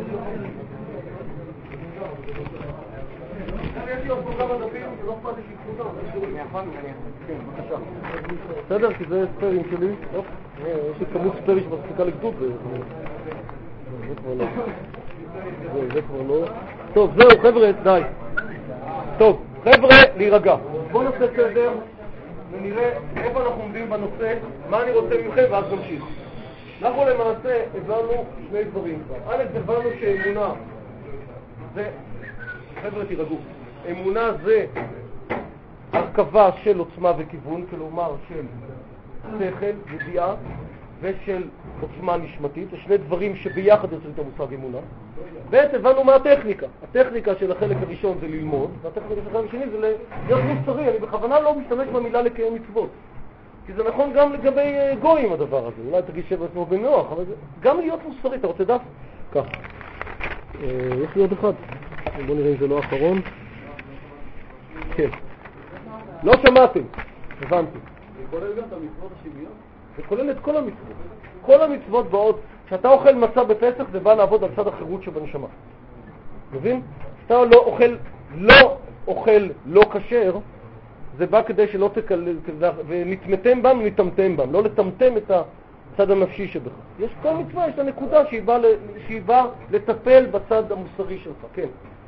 יש לי עוד כמה דפים, לא אכפת לי שיקחו אותם. כן, בבקשה. בסדר? כי זה ספרים שלי. יש לי כמות ספרים שמספיקה לגדוד. זה כבר לא. זה כבר לא. טוב, זהו, חבר'ה, די. טוב, חבר'ה, להירגע. בואו נעשה סדר ונראה איפה אנחנו עומדים בנושא, מה אני רוצה ממכם, ואז נמשיך. אנחנו למעשה הבנו שני דברים. א', הבנו שאמונה זה, חבר'ה, תירגעו. אמונה זה הרכבה של עוצמה וכיוון, כלומר של שכל, ידיעה, ושל עוצמה נשמתית. זה שני דברים שביחד יוצאים את המושג אמונה. ב', הבנו מה הטכניקה. הטכניקה של החלק הראשון זה ללמוד, והטכניקה של החלק השני זה להיות מוסרי. אני בכוונה לא משתמש במילה לקיים מצוות. כי זה נכון גם לגבי גויים הדבר הזה. אולי תגיד שבע עצמו בנוח, אבל זה גם להיות מוסרי. אתה רוצה דף? כך. יש לי עוד אחד. בוא נראה אם זה לא האחרון. כן. לא שמעתם. הבנתי. זה כולל גם את המצוות השוויון? זה כולל את כל המצוות. כל המצוות באות, כשאתה אוכל מצה בפסח זה בא לעבוד על צד החירות שבנשמה. מבין? כשאתה לא אוכל, לא אוכל לא כשר, זה בא כדי שלא תקלל, ונתמתם בם ונתמתם בם, לא לטמטם את הצד הנפשי שבך. יש כל מצווה, יש לה נקודה שהיא באה, שהיא באה לטפל בצד המוסרי שלך, כן.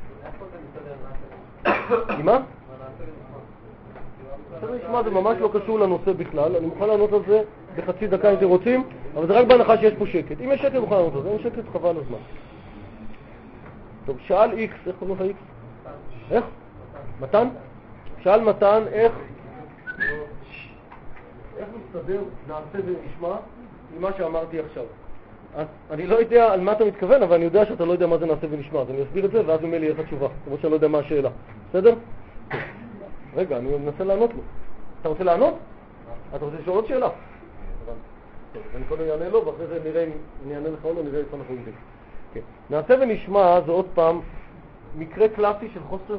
מה? זה נשמע, זה ממש לא קשור לנושא בכלל, אני מוכן לענות על זה בחצי דקה אם אתם רוצים, אבל זה רק בהנחה שיש פה שקט. אם יש שקט מוכן לענות על זה, אם יש שקט חבל הזמן. טוב, שאל איקס, איך קוראים לך איקס? איך? מתן? שאל מתן, איך? איך מסתדר נעשה ונשמע עם מה שאמרתי עכשיו? אז אני לא יודע על מה אתה מתכוון, אבל אני יודע שאתה לא יודע מה זה נעשה ונשמע, אז אני אסביר את זה ואז ממילא יהיה לך תשובה, כמו שאני לא יודע מה השאלה. בסדר? רגע, אני מנסה לענות לו. אתה רוצה לענות? אתה רוצה לשאול עוד שאלה? אני קודם יענה לו, ואחרי זה נראה אם אני אענה לך או לא, נראה איפה אנחנו עומדים. נעשה ונשמע, זה עוד פעם מקרה קלאסי של חוסר,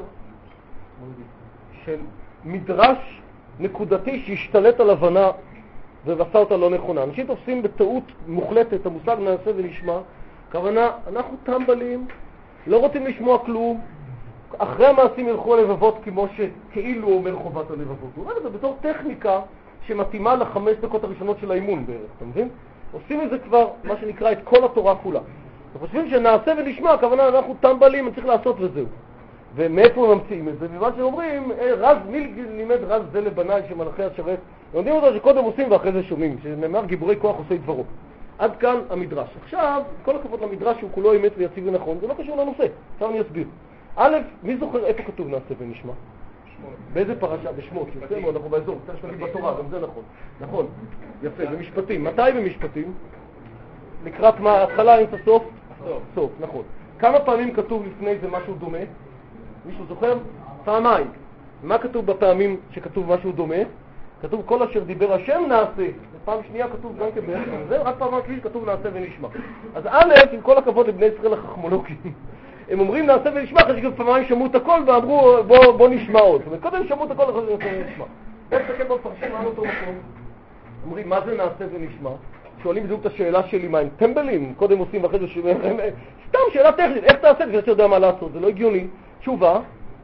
של מדרש נקודתי שהשתלט על הבנה ועשה אותה לא נכונה. אנשים תופסים בטעות מוחלטת את המושג נעשה ונשמע, כוונה, אנחנו טמבלים, לא רוצים לשמוע כלום, אחרי המעשים ילכו הלבבות כמו שכאילו אומר חובת הלבבות. הוא אומר את זה בתור טכניקה שמתאימה לחמש דקות הראשונות של האימון בערך, אתה מבין? עושים את זה כבר, מה שנקרא, את כל התורה כולה. אנחנו חושבים שנעשה ונשמע, הכוונה אנחנו טמבלים, צריך לעשות וזהו. ומאיפה ממציאים את זה? במה שאומרים, רז, מי לימד רז זה לבניי שמלאכי השרת? לומדים אותו שקודם עושים ואחרי זה שומעים, שנאמר גיבורי כוח עושי דברו. עד כאן המדרש. עכשיו, כל הכבוד למדרש שהוא כולו אמת ויציב ונכון, זה לא קשור לנושא. עכשיו אני אסביר. א', מי זוכר איפה כתוב נעשה ונשמע? באיזה פרשה? בשמות. אנחנו באזור, קצת שתגיד בתורה, גם זה נכון. נכון, יפה, במשפטים. מתי במשפטים? לקראת מה? התחלה, אין הסוף? סוף, נכון. כמה פעמים כתוב לפני זה משהו דומה? מישהו זוכר? פעמיים. מה כתוב בפעמים שכתוב משהו דומה? כתוב כל אשר דיבר השם נעשה. פעם שנייה כתוב גם כבערך זה, רק פעם שלישית כתוב נעשה ונשמע. אז א', עם כל הכבוד לבני ישראל החכמולוגים, הם אומרים נעשה ונשמע, אחרי שגם פעמיים שמעו את הכל ואמרו בוא, בוא נשמע עוד. זאת אומרת, קודם שמעו את הכל, אחרי זה נעשה ונשמע. איך תסתכל בפרשים, מה אותו מקום? אומרים, מה זה נעשה ונשמע? שואלים בדיוק את השאלה שלי, מה הם טמבלים? קודם עושים ואחרי זה שומעים. סתם שאלה טכנית, איך תעשה? כדי שאתה יודע מה לעשות, זה לא הגיוני. תשובה,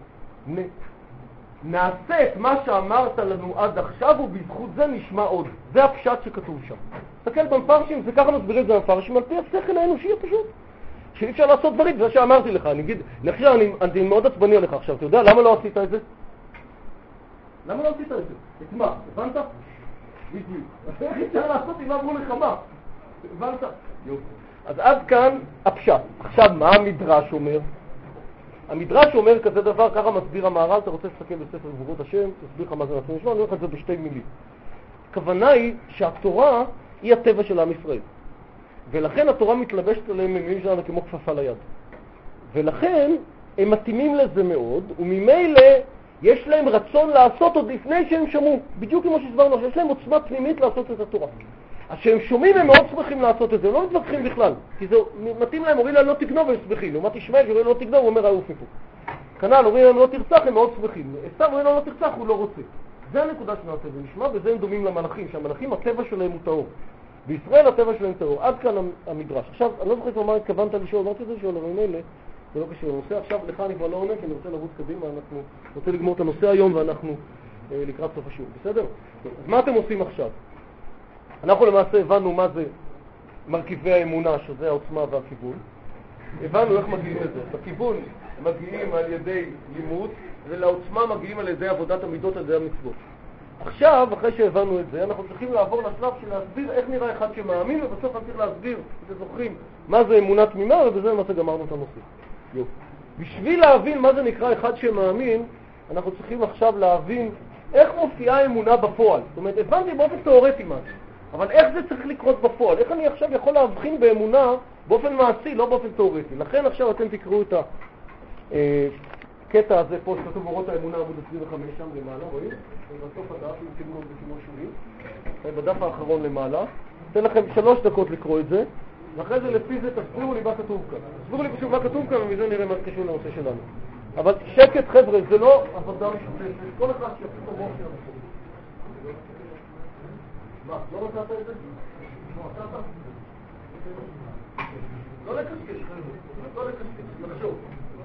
נעשה את מה שאמרת לנו עד עכשיו ובזכות זה נשמע עוד. זה הפשט שכתוב שם. תסתכל במפרשים, זה ככה מסבירים את זה במפרשים, על פי השכל האנושי הפשוט. שאי אפשר לעשות דברים, זה שאמרתי לך. אני אגיד, עכשיו אני, אני מאוד עצבני עליך עכשיו, אתה יודע למה לא עשית את זה? למה לא עשית את זה? את מה? הבנת? בדיוק. איך אפשר לעשות אם אמרו לך מה? הבנת? יופי. אז עד כאן הפשט. עכשיו מה המדרש אומר? המדרש אומר כזה דבר, ככה מסביר המהר"ל, אתה רוצה לסתכל בספר גבורות השם, תסביר לך מה זה נעשה נשמע, אני אומר לך את זה בשתי מילים. הכוונה היא שהתורה היא הטבע של עם ישראל. ולכן התורה מתלבשת עליהם ממילים שלנו כמו כפפה ליד. ולכן הם מתאימים לזה מאוד, וממילא יש להם רצון לעשות עוד לפני שהם שמעו. בדיוק כמו שהסברנו, שיש להם עוצמה פנימית לעשות את התורה. אז כשהם שומעים הם מאוד שמחים לעשות את זה, הם לא מתווכחים בכלל. כי זה מתאים להם, אומרים להם לא תגנוב, הם שמחים. לעומת ישמעאל שאומרים לא תגנוב, הוא אומר העוף מפה. כנ"ל, אומרים להם לא תרצח, הם מאוד שמחים. עשיו אומרים להם לא תרצח, הוא לא רוצה. זה הנקודה שנעשה ונשמע, וזה הם דומים למלאכים, שהמלאכים הטבע שלהם הוא טהור. בישראל הטבע שלהם טהור. עד כאן המדרש. עכשיו, אני לא זוכר כבר מה התכוונת לשאול, אמרתי את זה לשאול, אבל מילא, זה לא קשור לנושא. עכשיו לך אני כבר לא עונה, כי אני רוצה לרוץ קדימה, אנחנו רוצה לגמור את הנושא היום ואנחנו אה, לקראת סוף השיעור. בסדר? אז מה אתם עושים עכשיו? אנחנו למעשה הבנו מה זה מרכיבי האמונה, שזה העוצמה והכיוון. הבנו איך מגיעים לזה. בכיוון מגיעים על ידי לימוד, ולעוצמה מגיעים על ידי עבודת המידות, על ידי המצוות. עכשיו, אחרי שהבנו את זה, אנחנו צריכים לעבור לשלב של להסביר איך נראה אחד שמאמין, ובסוף אני צריך להסביר, אתם זוכרים, מה זה אמונה תמימה, ובזה למעשה גמרנו את הנושא. יופי. בשביל להבין מה זה נקרא אחד שמאמין, אנחנו צריכים עכשיו להבין איך מופיעה האמונה בפועל. זאת אומרת, הבנתי באופן תיאורטי משהו. אבל איך זה צריך לקרות בפועל? איך אני עכשיו יכול להבחין באמונה באופן מעשי, לא באופן תיאורטי? לכן עכשיו אתם תקראו את הקטע הזה פה שכתוב אורות האמונה עמוד עשרים וחמש שם למעלה, רואים? בסוף הדף, אם תגמרו את זה כמו שלי. בדף האחרון למעלה. אתן לכם שלוש דקות לקרוא את זה, ואחרי זה לפי זה תסבירו לי מה כתוב כאן. תסבירו לי פשוט מה כתוב כאן, ומזה נראה מה קשור לנושא שלנו. אבל שקט חבר'ה, זה לא עבודה משותפת. כל אחד שיפסיק את המוח שלנו. מה? לא מצאת את זה? לא מצאת? לא לקשקש, לא לקשקש, לחשוב.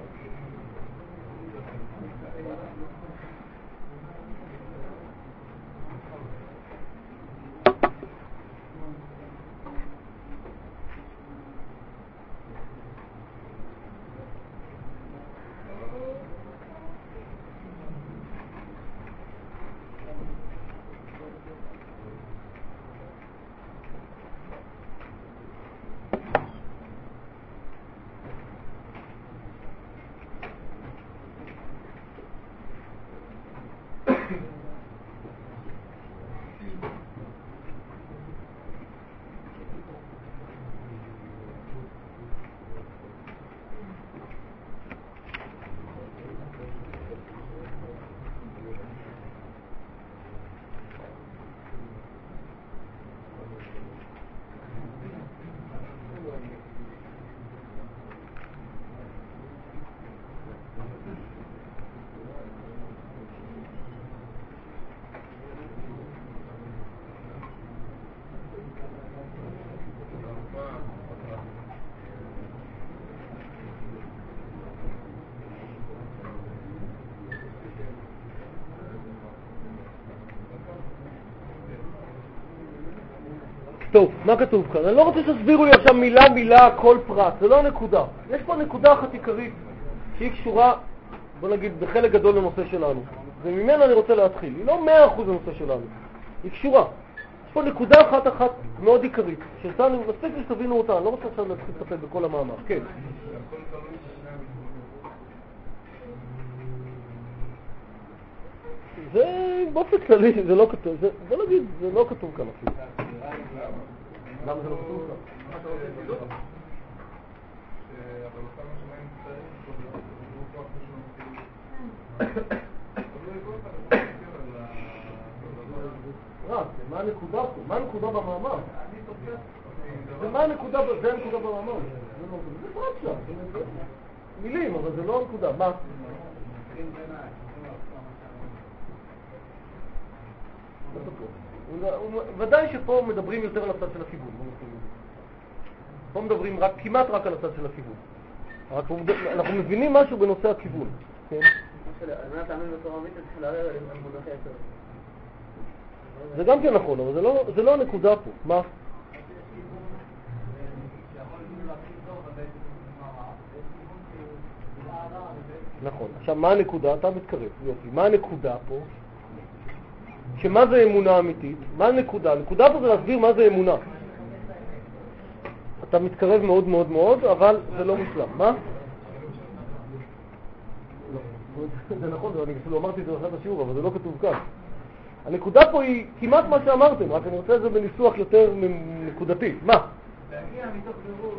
טוב, מה כתוב כאן? אני לא רוצה שתסבירו לי עכשיו מילה מילה כל פרט, זה לא נקודה. יש פה נקודה אחת עיקרית שהיא קשורה בוא נגיד, בחלק גדול לנושא שלנו. וממנה אני רוצה להתחיל. היא לא מאה אחוז לנושא שלנו. היא קשורה. יש פה נקודה אחת אחת מאוד עיקרית, שצריך מספיק שתבינו אותה, אני לא רוצה עכשיו להתחיל לטפל בכל המאמר. כן. זה באופן כללי, זה לא כתוב, זה, בוא נגיד, זה לא כתוב כאן אפילו. למה זה לא כתוב כאן? מה אתה רוצה לדעת? אבל אותם השמיים רב, מה הנקודה פה? מה הנקודה במאמר? זה מה הנקודה, זה הנקודה במאמר. זה פרט שם, מילים, אבל זה לא הנקודה. מה? ודאי שפה מדברים יותר על הצד של הכיוון. פה מדברים רק, כמעט רק על הצד של הכיוון. אנחנו מבינים משהו בנושא הכיוון. כן? על מנת להאמין בתורה אמיתית צריך לערער על מונחי יסוד. זה גם כן נכון, אבל זה לא, זה לא הנקודה פה. מה? נכון. עכשיו, מה הנקודה? אתה מתקרב. יופי. מה הנקודה פה? שמה זה אמונה אמיתית? מה הנקודה? הנקודה פה זה להסביר מה זה אמונה. אתה מתקרב מאוד מאוד מאוד, אבל זה לא מושלם. מה? זה נכון, אני אפילו אמרתי את זה באחד השיעור, אבל זה לא כתוב כאן. הנקודה פה היא כמעט מה שאמרתם, רק אני רוצה את זה בניסוח יותר נקודתי. מה? להגיע מתוך בירור,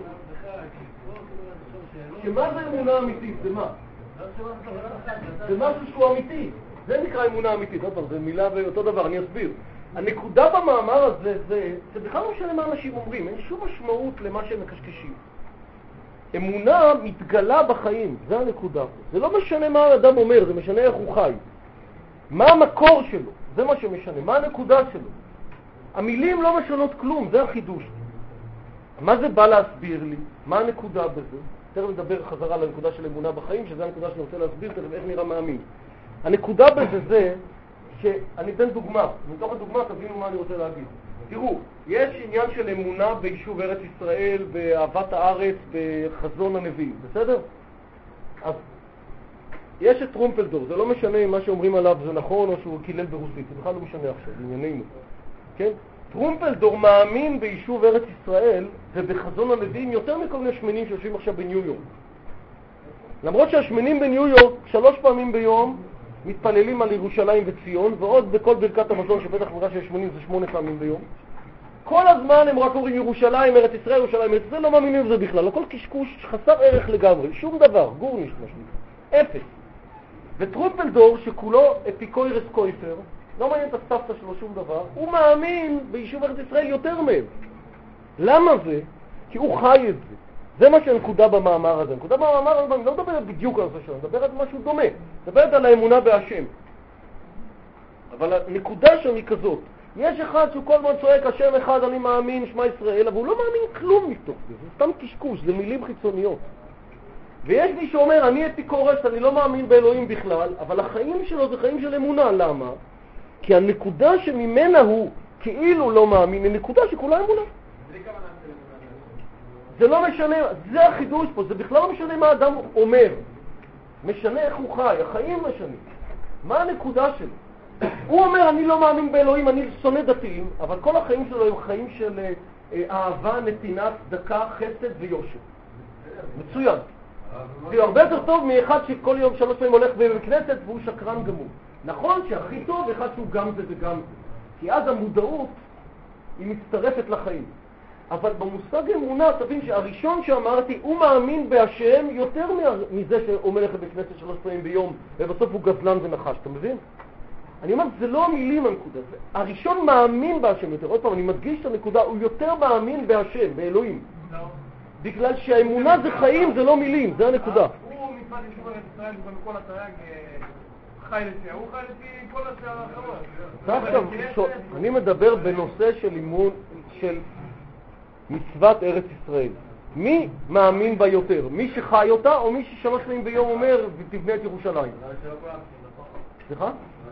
שמה זה אמונה אמיתית? זה מה? זה משהו שהוא אמיתי. זה נקרא אמונה אמיתית. עוד פעם, זה מילה ואותו דבר, אני אסביר. הנקודה במאמר הזה, זה, זה בכלל לא משנה מה אנשים אומרים, אין שום משמעות למה שהם מקשקשים. אמונה מתגלה בחיים, זה הנקודה. זה לא משנה מה האדם אומר, זה משנה איך הוא חי. מה המקור שלו, זה מה שמשנה, מה הנקודה שלו. המילים לא משנות כלום, זה החידוש. מה זה בא להסביר לי? מה הנקודה בזה? תכף נדבר חזרה לנקודה של אמונה בחיים, שזה הנקודה שאני רוצה להסביר, תכף איך נראה מאמין. הנקודה בזה זה שאני אתן דוגמה, מתוך הדוגמה תבינו מה אני רוצה להגיד. תראו, יש עניין של אמונה ביישוב ארץ ישראל, באהבת הארץ, בחזון הנביאים, בסדר? אז יש את טרומפלדור, זה לא משנה אם מה שאומרים עליו זה נכון או שהוא קילל ברוסית, זה בכלל לא משנה עכשיו, ענייננו. כן? טרומפלדור מאמין ביישוב ארץ ישראל ובחזון הנביאים יותר מכל מיני שמנים שיושבים עכשיו בניו יורק. למרות שהשמנים בניו יורק שלוש פעמים ביום מתפללים על ירושלים וציון, ועוד בכל ברכת המזון שפתח מראה של שמונים זה שמונה פעמים ביום. כל הזמן הם רק אומרים ירושלים, ארץ ישראל, ירושלים, ארץ ישראל, לא מאמינים בזה בכלל, לא כל קשקוש חסר ערך לגמרי, שום דבר, גורניש משהו, אפס. וטרומפלדור שכולו אפיקוירס קויפר, לא מעניין את הסבתא שלו שום דבר, הוא מאמין ביישוב ארץ ישראל יותר מהם. למה זה? כי הוא חי את זה. זה מה שהנקודה במאמר הזה. הנקודה במאמר הזה, אני לא מדברת בדיוק על זה שלנו, אני מדברת על משהו דומה. אני מדברת על האמונה בהשם. אבל הנקודה שם היא כזאת. יש אחד שהוא כל הזמן צועק, השם אחד, אני מאמין, שמע ישראל, אבל הוא לא מאמין כלום מתוך זה. זה סתם קשקוש, זה מילים חיצוניות. ויש מי שאומר, אני אפיקורס, אני לא מאמין באלוהים בכלל, אבל החיים שלו זה חיים של אמונה. למה? כי הנקודה שממנה הוא כאילו לא מאמין, היא נקודה שכולה אמונה. זה לא משנה, זה החידוש פה, זה בכלל לא משנה מה האדם אומר. משנה איך הוא חי, החיים משנים. מה הנקודה שלו? הוא אומר, אני לא מאמין באלוהים, אני שונא דתיים, אבל כל החיים שלו הם חיים של אה, אהבה, נתינה, צדקה, חסד ויושר. מצוין. זה הרבה יותר טוב מאחד שכל יום שלוש פעמים הולך בכנסת והוא שקרן גמור. נכון שהכי טוב אחד שהוא גם זה וגם זה. כי אז המודעות היא מצטרפת לחיים. אבל במושג אמונה, תבין שהראשון שאמרתי, הוא מאמין בהשם יותר מזה שאומר לך בכנסת שלוש פעמים ביום, ובסוף הוא גזלן ונחש, אתה מבין? אני אומר, זה לא המילים הנקודה. הראשון מאמין בהשם יותר. עוד פעם, אני מדגיש את הנקודה, הוא יותר מאמין בהשם, באלוהים. בגלל שהאמונה זה חיים, זה לא מילים, זה הנקודה. הוא מצוות יישוב ארץ ישראל, ובכל התרג חי לפי, הוא חי לפי כל השאר האחרות. אני מדבר בנושא של אימון, של מצוות ארץ ישראל. מי מאמין בה יותר? מי שחי אותה או מי ששלוש פעמים ביום אומר ותבנה את ירושלים? סליחה?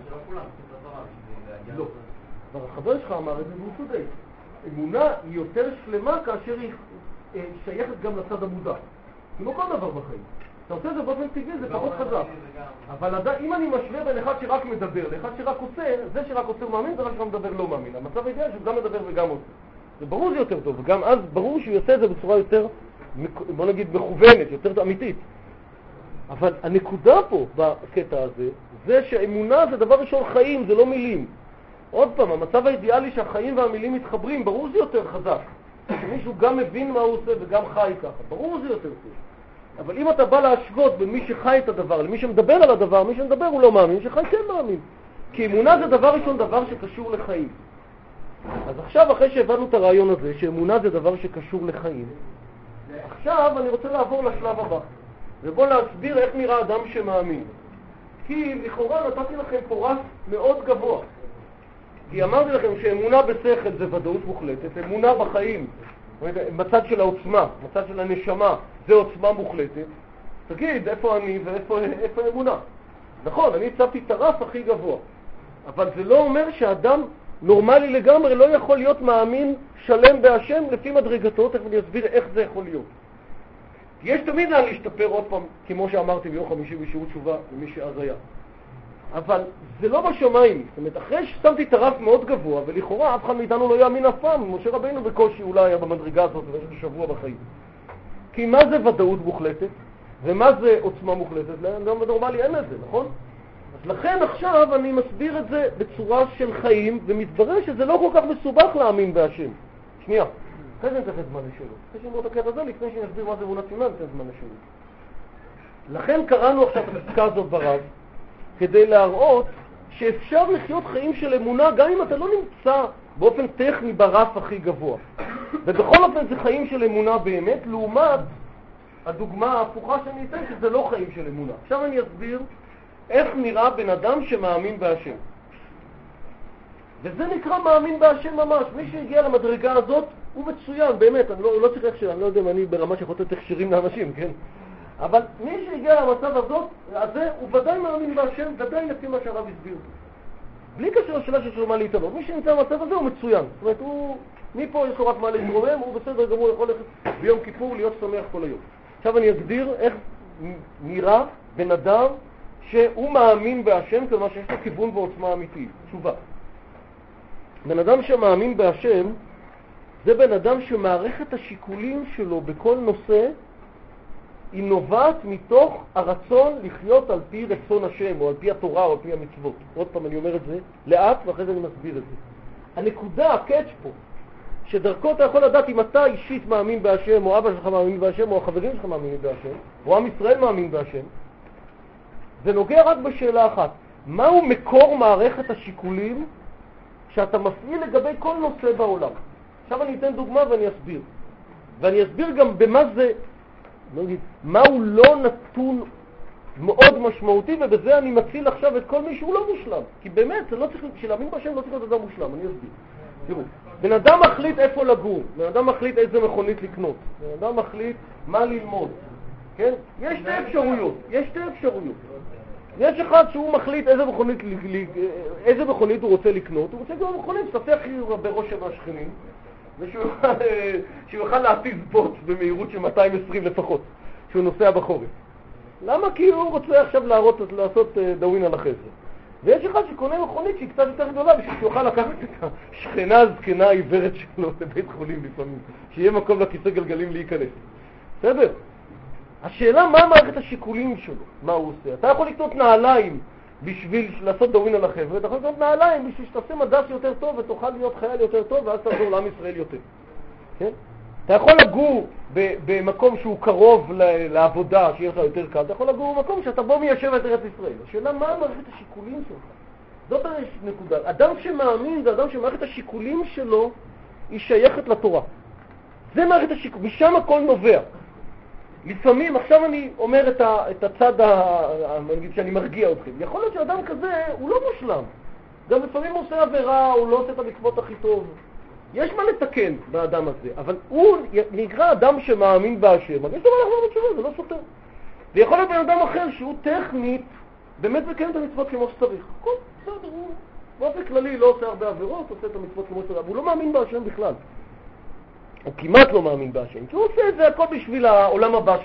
לא. החבר שלך אמר את זה והוא צודק. אמונה היא יותר שלמה כאשר היא שייכת גם לצד המודע. כמו כל דבר בחיים. אתה עושה את זה באופן טבעי, זה פחות חזק. אבל עדיין, אם אני משווה בין אחד שרק מדבר לאחד שרק עושה, זה שרק עושה הוא מאמין, זה רק שרק מדבר לא מאמין. המצב האידיאלי שהוא גם מדבר וגם עושה. זה ברור זה יותר טוב, וגם אז ברור שהוא יעשה את זה בצורה יותר, בוא נגיד, מכוונת, יותר אמיתית. אבל הנקודה פה בקטע הזה, זה שהאמונה זה דבר ראשון חיים, זה לא מילים. עוד פעם, המצב האידיאלי שהחיים והמילים מתחברים, ברור זה יותר חזק. שמישהו גם מבין מה הוא עושה וגם חי ככה, ברור זה יותר טוב. אבל אם אתה בא להשוות בין מי שחי את הדבר למי שמדבר על הדבר, מי שמדבר הוא לא מאמין, שחי כן מאמין. כי אמונה זה דבר ראשון, דבר שקשור לחיים. אז עכשיו, אחרי שהבנו את הרעיון הזה, שאמונה זה דבר שקשור לחיים, עכשיו אני רוצה לעבור לשלב הבא. ובוא להסביר איך נראה אדם שמאמין. כי לכאורה נתתי לכם פה רף מאוד גבוה. כי אמרתי לכם שאמונה בשכל זה ודאות מוחלטת, אמונה בחיים, בצד של העוצמה, בצד של הנשמה, זה עוצמה מוחלטת. תגיד, איפה אני ואיפה איפה אמונה? נכון, אני הצבתי את הרף הכי גבוה. אבל זה לא אומר שאדם נורמלי לגמרי לא יכול להיות מאמין שלם בהשם לפי מדרגתו, תכף אני אסביר איך זה יכול להיות. יש תמיד לאן להשתפר עוד פעם, כמו שאמרתי ביום חמישי בשיעור תשובה למי שאז היה. אבל זה לא בשמיים. זאת אומרת, אחרי ששמתי את הרף מאוד גבוה, ולכאורה אף אחד מאיתנו לא יאמין אף פעם, משה רבינו בקושי אולי היה במדרגה הזאת ויש לו שבוע בחיים. כי מה זה ודאות מוחלטת? ומה זה עוצמה מוחלטת? לאדם נורמלי אין את זה, נכון? אז לכן עכשיו אני מסביר את זה בצורה של חיים, ומתברר שזה לא כל כך מסובך להאמין בהשם. שנייה. אחרי זה נתחיל זמן לשאלות. אחרי שנראה את הקטע הזה, לפני שנסביר מה זה אמונה תמימה, נתחיל זמן לשאלות. לכן קראנו עכשיו את הפסקה הזאת ברב, כדי להראות שאפשר לחיות חיים של אמונה, גם אם אתה לא נמצא באופן טכני ברף הכי גבוה. ובכל אופן זה חיים של אמונה באמת, לעומת הדוגמה ההפוכה שאני אתן, שזה לא חיים של אמונה. עכשיו אני אסביר איך נראה בן אדם שמאמין בהשם. וזה נקרא מאמין בהשם ממש. מי שהגיע למדרגה הזאת הוא מצוין, באמת, אני לא, לא צריך הכשר, אני לא יודע אם אני ברמה שיכול לתת הכשרים לאנשים, כן? אבל מי שהגיע למצב הזאת, הזה, הוא ודאי מאמין בהשם, ודאי לפי מה שהרב הסביר. בלי קשר לשאלה של מה להתעלות. מי שנמצא במצב הזה הוא מצוין. זאת אומרת, הוא, מפה יש לו רק מה להתרומם, הוא בסדר גמור יכול ללכת ביום כיפור להיות שמח כל היום. עכשיו אני אגדיר איך נראה בן אדם שהוא מאמין בהשם, כלומר שיש לו כיוון ועוצמה אמיתית. תשובה. בן אדם שמאמין בהשם, זה בן אדם שמערכת השיקולים שלו בכל נושא היא נובעת מתוך הרצון לחיות על פי רצון השם, או על פי התורה, או על פי המצוות. עוד פעם אני אומר את זה לאט, ואחרי זה אני מסביר את זה. הנקודה, הקאץ' פה, שדרכו אתה יכול לדעת אם אתה אישית מאמין בהשם, או אבא שלך מאמין בהשם, או החברים שלך מאמינים בהשם, או עם ישראל מאמין בהשם, זה נוגע רק בשאלה אחת. מהו מקור מערכת השיקולים שאתה מפעיל לגבי כל נושא בעולם? עכשיו אני אתן דוגמה ואני אסביר. ואני אסביר גם במה זה, מהו לא נתון מאוד משמעותי, ובזה אני מציל עכשיו את כל מי שהוא לא מושלם. כי באמת, זה לא צריך, בשביל להאמין בהשם לא צריך להיות אדם מושלם, אני אסביר. תראו, בן אדם מחליט איפה לגור, בן אדם מחליט איזה מכונית לקנות, בן אדם מחליט מה ללמוד, כן? יש שתי אפשרויות, יש שתי אפשרויות. יש אחד שהוא מחליט איזה מכונית, איזה מכונית הוא רוצה לקנות, הוא רוצה גם מכונית שתפח בראש של השכנים, ושהוא יוכל להטיס בוט במהירות של מאתיים ועשרים לפחות, שהוא נוסע בחורף. למה? כי הוא רוצה עכשיו להראות, לעשות דאווין על החסר. ויש אחד שקונה מכונית שהיא קצת יותר גדולה, בשביל שיוכל לקחת את השכנה הזקנה העיוורת שלו לבית חולים לפעמים, שיהיה מקום לכיסא גלגלים להיכנס. בסדר? השאלה מה מערכת השיקולים שלו, מה הוא עושה. אתה יכול לקנות נעליים בשביל לעשות דאווין על החסר, ואתה יכול לקנות נעליים בשביל שתעשה מדס יותר טוב ותוכל להיות חייל יותר טוב, ואז תעזור לעם ישראל יותר. כן? אתה יכול לגור במקום שהוא קרוב לעבודה, שיהיה לך יותר קל, אתה יכול לגור במקום שאתה בוא מיישב את ארץ ישראל. השאלה מה מערכת השיקולים שלך? זאת הנקודה. אדם שמאמין זה אדם שמערכת השיקולים שלו היא שייכת לתורה. זה מערכת השיקולים, משם הכל נובע. לפעמים, עכשיו אני אומר את, ה, את הצד, ה, נגיד שאני מרגיע אתכם. יכול להיות שאדם כזה הוא לא מושלם. גם לפעמים הוא עושה עבירה, הוא לא עושה את המצוות הכי טוב. יש מה לתקן באדם הזה, אבל הוא נקרא אדם שמאמין בהשם, אבל יש דבר לחזור בתשובה, זה לא סותר. ויכול להיות בן אדם אחר שהוא טכנית, באמת מקיים את המצוות כמו שצריך. הכל בסדר, הוא באופן כללי לא עושה הרבה עבירות, עושה את המצוות כמו שצריך, אבל הוא לא מאמין בהשם בכלל. הוא כמעט לא מאמין בהשם, כי הוא עושה את זה הכל בשביל העולם הבא שלו.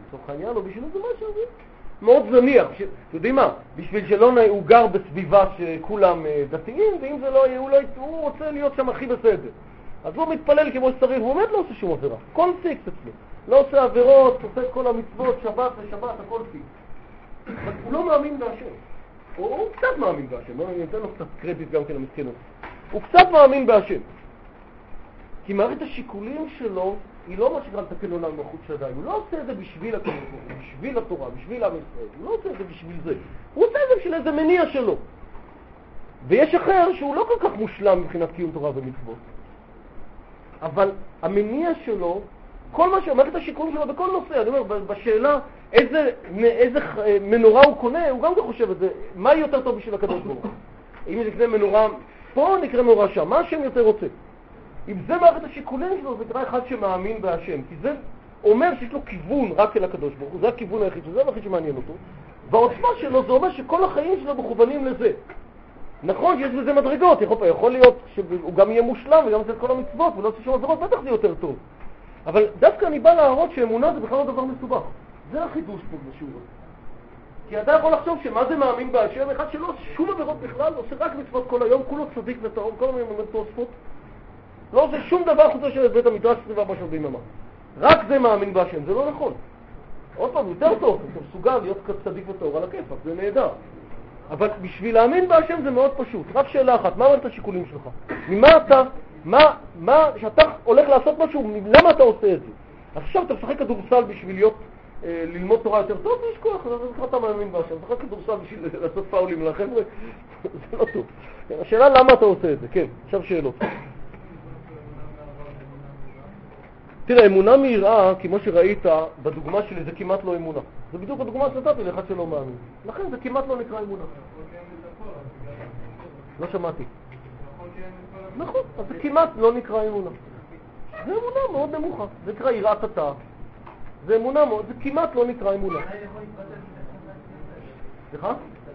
לצורך העניין, או בשביל איזה משהו, זה מאוד זניח. ש... אתם יודעים מה? בשביל שלא נ... הוא גר בסביבה שכולם דתיים, ואם זה לא יהיה, הוא, לא... הוא רוצה להיות שם הכי בסדר. אז הוא מתפלל כמו שצריך, הוא באמת לא עושה שום עבירה. כל פיקס אצלו. לא עושה עבירות, עושה את כל המצוות, שבת ושבת, הכל פיקס. אבל הוא לא מאמין בהשם. הוא, הוא קצת מאמין בהשם, לא? אני אתן לו קצת קרדיט גם כן למסכנות. הוא קצת מאמין בהשם. כי מערכת השיקולים שלו היא לא מה שקרה לתקן עולם בחוץ שדיים. הוא לא עושה את זה בשביל הקדוש ברוך הוא, בשביל התורה, בשביל עם ישראל. הוא לא עושה את זה בשביל זה. הוא עושה את זה בשביל איזה מניע שלו. ויש אחר שהוא לא כל כך מושלם מבחינת קיום תורה ומצוות. אבל המניע שלו, כל מה שמערכת השיקולים שלו בכל נושא, אני אומר, בשאלה איזה, איזה מנורה הוא קונה, הוא גם חושב את זה, מה יותר טוב בשביל הקדוש ברוך הוא? אם נקנה מנורה פה, נקרא מנורה שם, מה השם יותר רוצה? אם זה מערכת השיקולים שלו, זה קרה אחד שמאמין בהשם, כי זה אומר שיש לו כיוון רק אל הקדוש ברוך הוא, זה הכיוון היחיד, שזה היחיד שמעניין אותו, והעוצמה שלו זה אומר שכל החיים שלו מכוונים לזה. נכון שיש בזה מדרגות, יכול, יכול להיות שהוא גם יהיה מושלם וגם עושה את כל המצוות ולא עושה שום עבירות, בטח זה יותר טוב. אבל דווקא אני בא להראות שאמונה זה בכלל לא דבר מסובך. זה החידוש פה בשיעור. כי אתה יכול לחשוב שמה זה מאמין בהשם, אחד שלא עושה שום עבירות בכלל, עושה רק מצוות כל היום, כולו צדיק וטהור, כל היום עומד תוספות. לא עושה שום דבר חוץ של בית המדרש עשרים וארבע שעות ביממה. רק זה מאמין בהשם, זה לא נכון. עוד פעם, יותר טוב, אתה מסוגל להיות צדיק וטהור על הכיפק, זה נהדר. אבל בשביל להאמין בהשם זה מאוד פשוט. רק שאלה אחת, מה אומרת השיקולים שלך? ממה אתה, מה, מה, שאתה הולך לעשות משהו, למה אתה עושה את זה? עכשיו אתה משחק כדורסל בשביל להיות, אה, ללמוד תורה יותר טוב, יש כוח, אז איך אתה מאמין בהשם? אתה משחק כדורסל בשביל לעשות פאולים לחבר'ה, זה לא טוב. השאלה למה אתה עושה את זה? כן, עכשיו שאלות. תראה, אמונה מיראה, כמו שראית בדוגמה שלי, זה כמעט לא אמונה. זה בדיוק הדוגמה שנתתי לאחד שלא מאמין. לכן זה כמעט לא נקרא אמונה. לא שמעתי. נכון, אז זה כמעט לא נקרא אמונה. זה אמונה מאוד נמוכה. זה נקרא יראת התא. זה אמונה מאוד, זה כמעט לא נקרא אמונה. סליחה?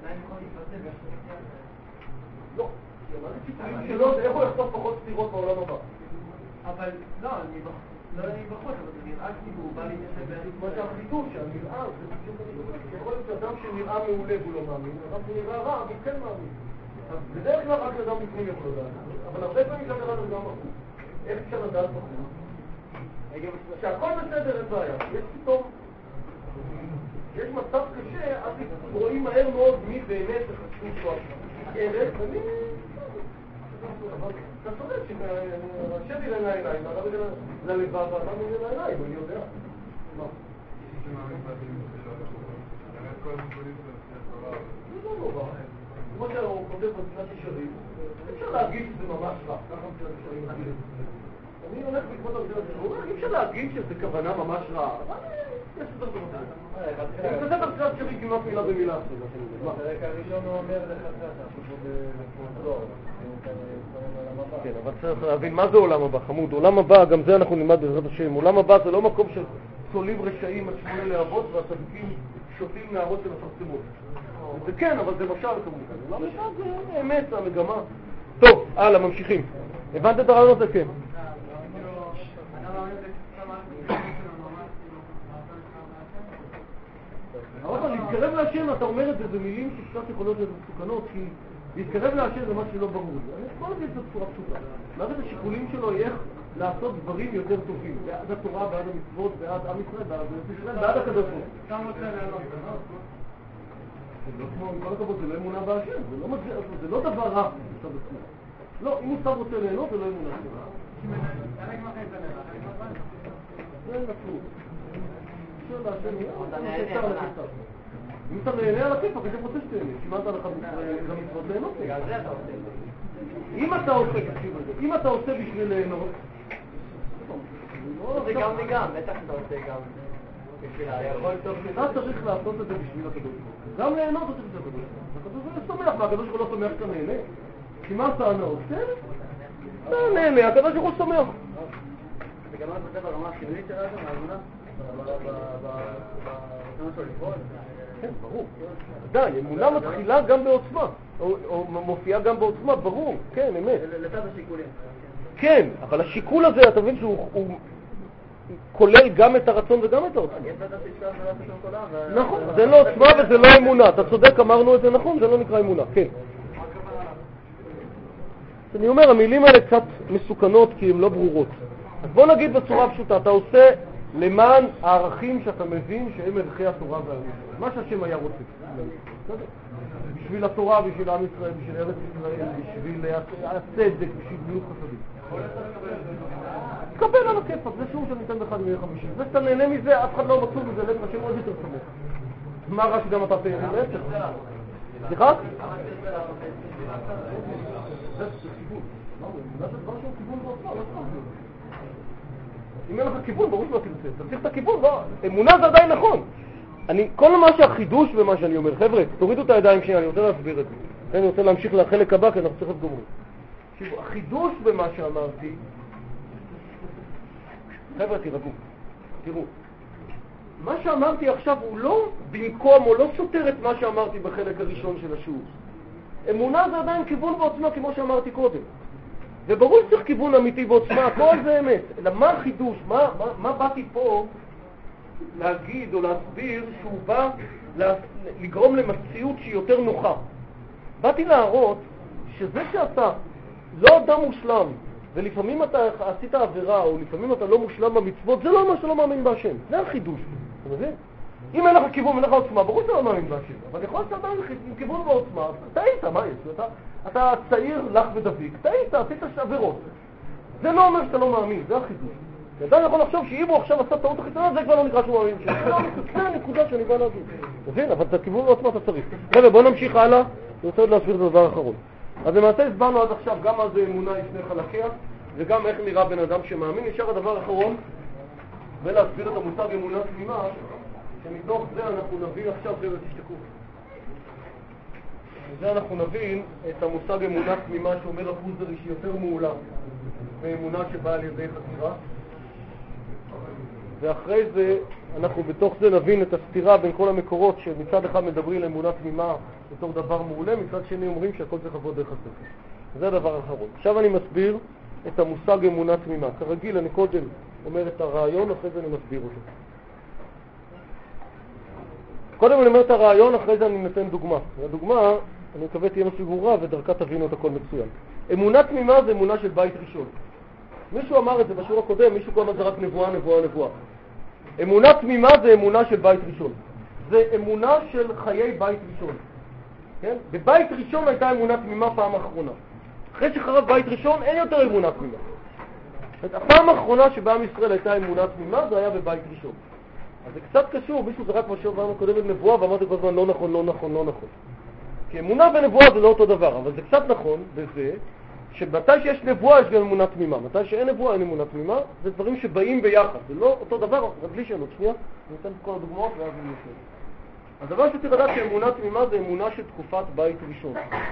לא. איך הוא יחטוף פחות סתירות בעולם הבא? אבל לא, אני לא יודע אם בחוץ, אבל זה נראה כאילו הוא בא להתיישב בעצם. מה שהחידוש, שהנראה, זה בדיוק הנראה. יכול להיות שאדם שנראה מעולה והוא לא מאמין, אדם שנראה רע והוא כן מאמין. אז בדרך כלל רק לאדם בפנים יכול לדעת. אבל הרבה פעמים גם לדעת גם בחוץ. איך אפשר לדעת בחוץ? שהכל בסדר אין בעיה. יש פתאום, יש מצב קשה, אז רואים מהר מאוד מי באמת חשוב פה. ערך, ומי... אתה צודק שרשתי לנה אליי, והרבי ללבב, ואתה מבין אליי, ואני יודע. מה? זה לא נורא. כמו שהוא כותב בצלת ישרים, אפשר להגיד שזה ממש רע, ככה בצלת ישרים להגיד את זה. אני הולך בעקבות בצלת ישרים, אי אפשר להגיד שזה כוונה ממש רע, אבל יש את זה בצלת. אני כותב בצלת ישרים כמעט מילה במילה. הפרק הראשון הוא אומר לך ככה, פשוט כן, אבל צריך להבין מה זה עולם הבא, חמוד. עולם הבא, גם זה אנחנו נלמד בעזרת השם. עולם הבא זה לא מקום של צולים רשעים על שמונה להבות והצדיקים שותים נערות שמפרסמות. זה כן, אבל זה משל כמובן. עולם הבא זה אמת, המגמה. טוב, הלאה, ממשיכים. הבנת את הרעיון הזה? כן. אבל להתקרב להשם, אתה אומר את זה, זה מילים שקצת יכולות להיות מסוכנות, כי להתקרב להשם זה מה שלא ברור. אני יכול להגיד את זה בצורה פשוטה. מערכת השיקולים שלו היא איך לעשות דברים יותר טובים. בעד התורה, בעד המצוות, בעד עם ישראל, בעד ישראל, בעד הקדוש ברוך הוא. אתה רוצה לענות, זה לא כמו, עם כל הכבוד, זה לא אמונה בהשם, זה לא דבר רע. לא, אם הוא סתם רוצה ליהנות, זה לא אמונה. זה נפלו. אם אתה נהנה על הכיפה, כשאתה רוצה שתהנה, שמעת לך למצוות ליהנות. אם אתה עושה, תקשיב לזה, אם אתה עושה בשביל ליהנות, זה גם וגם, בטח אתה עושה גם. אתה צריך לעשות את זה בשביל הקדוש ברוך הוא. גם ליהנות אתה צריך לקדוש ברוך הוא. הקדוש ברוך הוא שמח, והקדוש ברוך הוא לא שמח שאתה נהנה. כי מה אתה עושה? אתה נהנה, הקדוש ברוך הוא שמח. זה גם לא תעשה ברמה החיונית שלנו, מהאמונה? כן, ברור. די, אמונה מתחילה גם בעוצמה, או מופיעה גם בעוצמה, ברור, כן, אמת. לצד השיקולים. כן, אבל השיקול הזה, אתה מבין שהוא כולל גם את הרצון וגם את העוצמה. נכון, זה לא עוצמה וזה לא אמונה. אתה צודק, אמרנו את זה נכון, זה לא נקרא אמונה. כן. אני אומר, המילים האלה קצת מסוכנות כי הן לא ברורות. אז בוא נגיד בצורה פשוטה, אתה עושה למען הערכים שאתה מבין שהם ערכי התורה והאמת. מה שהשם היה רוצה. בשביל התורה, בשביל עם ישראל, בשביל ארץ ישראל, בשביל הצדק, בשביל גמילות חסדים. תקבל על הכיפק, זה שיעור שאני אתן באחד מימי חמישי. זה שאתה נהנה מזה, אף אחד לא מצור מזה, לב השם עוד יותר שמח. מה רע שגם אתה תהנה להפך? סליחה? זה כיוון. זה דבר שהוא כיוון בעוצמה, לא צריך. אם אין לך כיוון, ברור שלא תרצה. אתה צריך את הכיוון, לא. אמונה זה עדיין נכון. אני, כל מה שהחידוש במה שאני אומר, חבר'ה, תורידו את הידיים שנייה, אני רוצה להסביר את זה. אני רוצה להמשיך לחלק הבא, כי אנחנו צריכים גומרים. החידוש במה שאמרתי, חבר'ה, תירגעו, תראו, מה שאמרתי עכשיו הוא לא במקום או לא סותר את מה שאמרתי בחלק הראשון של השיעור. אמונה זה עדיין כיוון ועוצמה כמו שאמרתי קודם. וברור שצריך כיוון אמיתי ועוצמה, כל זה אמת. אלא מה החידוש? מה, מה, מה באתי פה להגיד או להסביר שהוא בא לגרום למציאות שהיא יותר נוחה? באתי להראות שזה שאתה לא אדם מושלם, ולפעמים אתה עשית עבירה, או לפעמים אתה לא מושלם במצוות, זה לא אומר שאתה לא מאמין בהשם. זה החידוש. אתה מבין? אם אין לך כיוון ואין לך עוצמה, ברור שאתה לא מאמין בהשם. אבל יכול להיות שאתה עם כיוון ועוצמה, תהית, מה יש? אתה, אתה צעיר, לך ודביק, תהית, עשית עבירות. זה לא אומר שאתה לא מאמין, זה החידוש. אתה יכול לחשוב שאם הוא עכשיו עשה טעות החיצונה, זה כבר לא נקרא שהוא מאמין. זה הנקודה שאני בא להגיד. אתה מבין? אבל את הכיוון ועוצמה אתה צריך. חבר'ה, בוא נמשיך הלאה. אני רוצה עוד להסביר את הדבר האחרון. אז למעשה הסברנו עד עכשיו גם מה זה אמונה לפני חלקיה, וגם איך נראה בן אדם שמאמין. נשאר הדבר האחרון, ולהסביר את המושג אמונה תמימה, שמתוך זה אנחנו נבין עכשיו, חבר'ה, תשתקו. זה אנחנו נבין את המושג אמונה תמימה שאומר הפוזרי שהיא יותר מעולה באמונה שבאה על ידי חקירה. ואחרי זה אנחנו בתוך זה נבין את הסתירה בין כל המקורות שמצד אחד מדברים על אמונה תמימה בתור דבר מעולה, מצד שני אומרים שהכל צריך לבוא דרך הספר. זה הדבר האחרון. עכשיו אני מסביר את המושג אמונה תמימה. כרגיל אני קודם אומר את הרעיון, אחרי זה אני מסביר אותו. קודם אני אומר את הרעיון, אחרי זה אני נותן דוגמה. והדוגמה, אני מקווה תהיה מסגורה ודרכה תבינו את הכל מצוין. אמונה תמימה זה אמונה של בית ראשון. מישהו אמר את זה בשיעור הקודם, מישהו קורא לזה רק נבואה, נבואה, נבואה. אמונה תמימה זה אמונה של בית ראשון. זה אמונה של חיי בית ראשון. כן? בבית ראשון הייתה אמונה תמימה פעם אחרונה. אחרי שחרב בית ראשון אין יותר אמונה תמימה. הפעם האחרונה שבעם ישראל הייתה אמונה תמימה זה היה בבית ראשון. אז זה קצת קשור, מישהו זרק בשיעור הקודם את נבואה ואמרתי כל הזמן לא נכון, לא נכון, לא נכון. כי אמונה ונבואה זה לא אותו דבר, אבל זה קצת נכון בזה שמתי שיש נבואה יש גם אמונה תמימה, מתי שאין נבואה אין אמונה תמימה, זה דברים שבאים ביחד, זה לא אותו דבר, רק בלי שאלות, שנייה, אני אתן את כל הדוגמאות ואז אני אשאל. הדבר שצריך לדעת שאמונה תמימה זה אמונה של תקופת בית ראשון,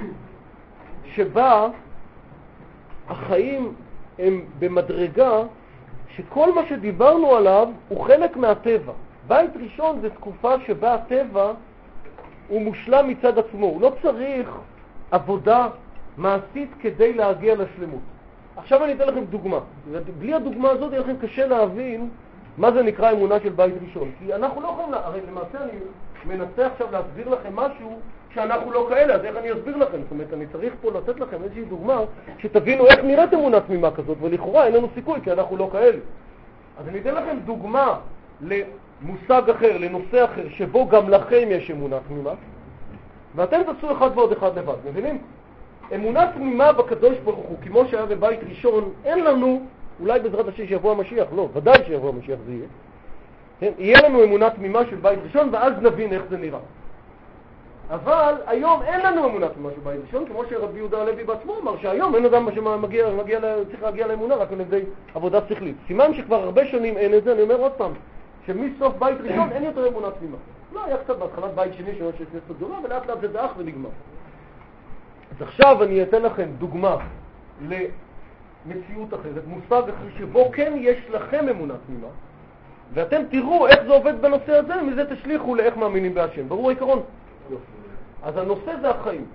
שבה החיים הם במדרגה שכל מה שדיברנו עליו הוא חלק מהטבע. בית ראשון זה תקופה שבה הטבע הוא מושלם מצד עצמו, הוא לא צריך עבודה מעשית כדי להגיע לשלמות. עכשיו אני אתן לכם דוגמה. בלי הדוגמה הזאת יהיה לכם קשה להבין מה זה נקרא אמונה של בית ראשון. כי אנחנו לא יכולים, הרי למעשה אני מנסה עכשיו להסביר לכם משהו שאנחנו לא כאלה, אז איך אני אסביר לכם? זאת אומרת, אני צריך פה לתת לכם איזושהי דוגמה שתבינו איך נראית אמונה תמימה כזאת, ולכאורה אין לנו סיכוי כי אנחנו לא כאלה. אז אני אתן לכם דוגמה למושג אחר, לנושא אחר, שבו גם לכם יש אמונה תמימה, ואתם תעשו אחד ועוד אחד לבד, מבינים? אמונה תמימה בקדוש ברוך הוא, כמו שהיה בבית ראשון, אין לנו, אולי בעזרת השם שיבוא המשיח, לא, ודאי שיבוא המשיח זה יהיה, כן? יהיה לנו אמונה תמימה של בית ראשון, ואז נבין איך זה נראה. אבל היום אין לנו אמונה תמימה של בית ראשון, כמו שרבי יהודה הלוי בעצמו אמר, שהיום אין אדם שמגיע, מגיע, צריך להגיע לאמונה רק על ידי עבודה שכלית. סימן שכבר הרבה שנים אין את זה, אני אומר עוד פעם, שמסוף בית ראשון אין יותר אמונה תמימה. לא, היה קצת בהתחלת בית שני שאומר שיש כנסת גדולה, ולאט לאט זה דאח ונגמר. אז עכשיו אני אתן לכם דוגמה למציאות אחרת, מושג אחר שבו כן יש לכם אמונה תמימה, ואתם תראו איך זה עובד בנושא הזה, מזה תשליחו לאיך מאמינים בהשם. ברור העיקרון? אז הנושא זה החיים.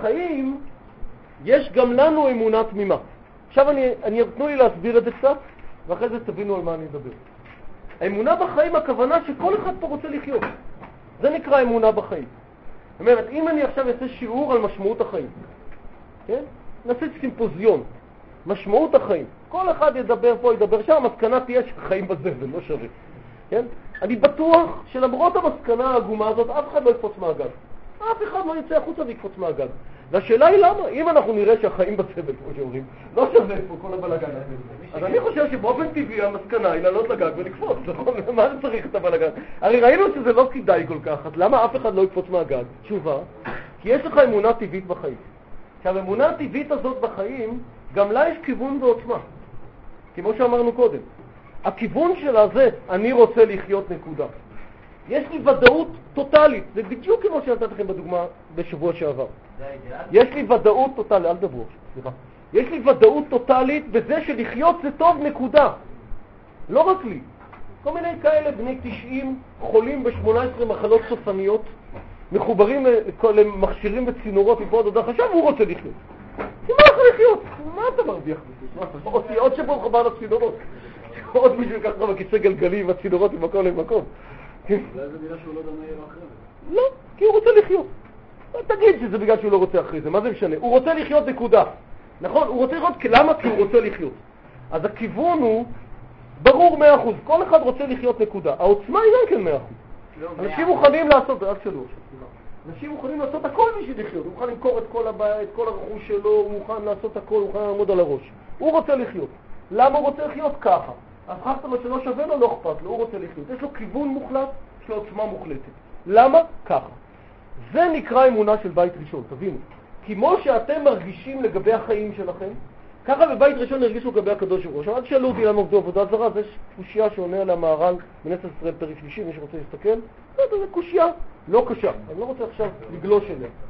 בחיים יש גם לנו אמונה תמימה. עכשיו אני, אני תנו לי להסביר את זה קצת, ואחרי זה תבינו על מה אני מדבר. האמונה בחיים, הכוונה שכל אחד פה רוצה לחיות. זה נקרא אמונה בחיים. זאת אומרת, אם אני עכשיו אעשה שיעור על משמעות החיים, כן? נעשה סימפוזיון, משמעות החיים. כל אחד ידבר פה, ידבר שם, המסקנה תהיה שחיים בזבל, לא שווה. כן? אני בטוח שלמרות המסקנה העגומה הזאת, אף אחד לא יקפוץ מהגג. אף אחד לא יצא החוצה ויקפוץ מהגג. והשאלה היא למה? אם אנחנו נראה שהחיים בזבל, כמו שאומרים, לא שווה פה כל הבלגן הזה. אז אני חושב שבאופן טבעי המסקנה היא לעלות לגג ולקפוץ, נכון? מה זה צריך את הבלגן? הרי ראינו שזה לא כדאי כל כך, אז למה אף אחד לא יקפוץ מהגג? תשובה, כי יש לך אמונה טבעית בחיים. עכשיו, האמונה הטבעית הזאת בחיים, גם לה יש כיוון ועוצמה. כמו שאמרנו קודם. הכיוון שלה זה, אני רוצה לחיות נקודה. יש לי ודאות טוטלית, זה בדיוק כמו שנתת לכם בדוגמה בשבוע שעבר. יש לי ודאות טוטלית, אל תדברו, סליחה. יש לי ודאות טוטלית בזה שלחיות זה טוב נקודה. לא רק לי. כל מיני כאלה בני תשעים חולים ב-שמונה עשרה מחלות סופניות, מחוברים למכשירים וצינורות מפה עד הודעה, עכשיו הוא רוצה לחיות. כי מה יכול לחיות? מה אתה מרוויח בזה? עוד שבו מחובר לצינורות. עוד מישהו יקח לך בכיסא גלגלים והצינורות ממקום למקום. אולי זה בגלל שהוא לא דומה לו אחרי זה. לא, כי הוא רוצה לחיות. תגיד שזה בגלל שהוא לא רוצה אחרי זה, מה זה משנה? הוא רוצה לחיות נקודה. נכון? הוא רוצה לחיות, למה? כי הוא רוצה לחיות. אז הכיוון הוא ברור מאה אחוז, כל אחד רוצה לחיות נקודה. העוצמה היא גם כן מאה אחוז. אנשים מוכנים לעשות, רק שלוש, אנשים מוכנים לעשות הכל בשביל לחיות. הוא מוכן למכור את כל הבית, את כל הרכוש שלו, הוא מוכן לעשות הכל, הוא מוכן לעמוד על הראש. הוא רוצה לחיות. למה הוא רוצה לחיות? ככה. הפכת לו שלא שווה לו, לא אכפת לו, הוא רוצה לחיות. יש לו כיוון מוחלט, יש לו עוצמה מוחלטת. למה? ככה. זה נקרא אמונה של בית ראשון, תבינו. כמו שאתם מרגישים לגבי החיים שלכם, ככה בבית ראשון הרגישו לגבי הקדוש ברוך הוא. עכשיו, אל תשאלו אותי למה עובדו עבודה זרה, זה קושיה שעונה על המהר"ל בנצח ישראל פרק שלישי, מי שרוצה להסתכל. זה קושיה, לא קשה. אני לא רוצה עכשיו לגלוש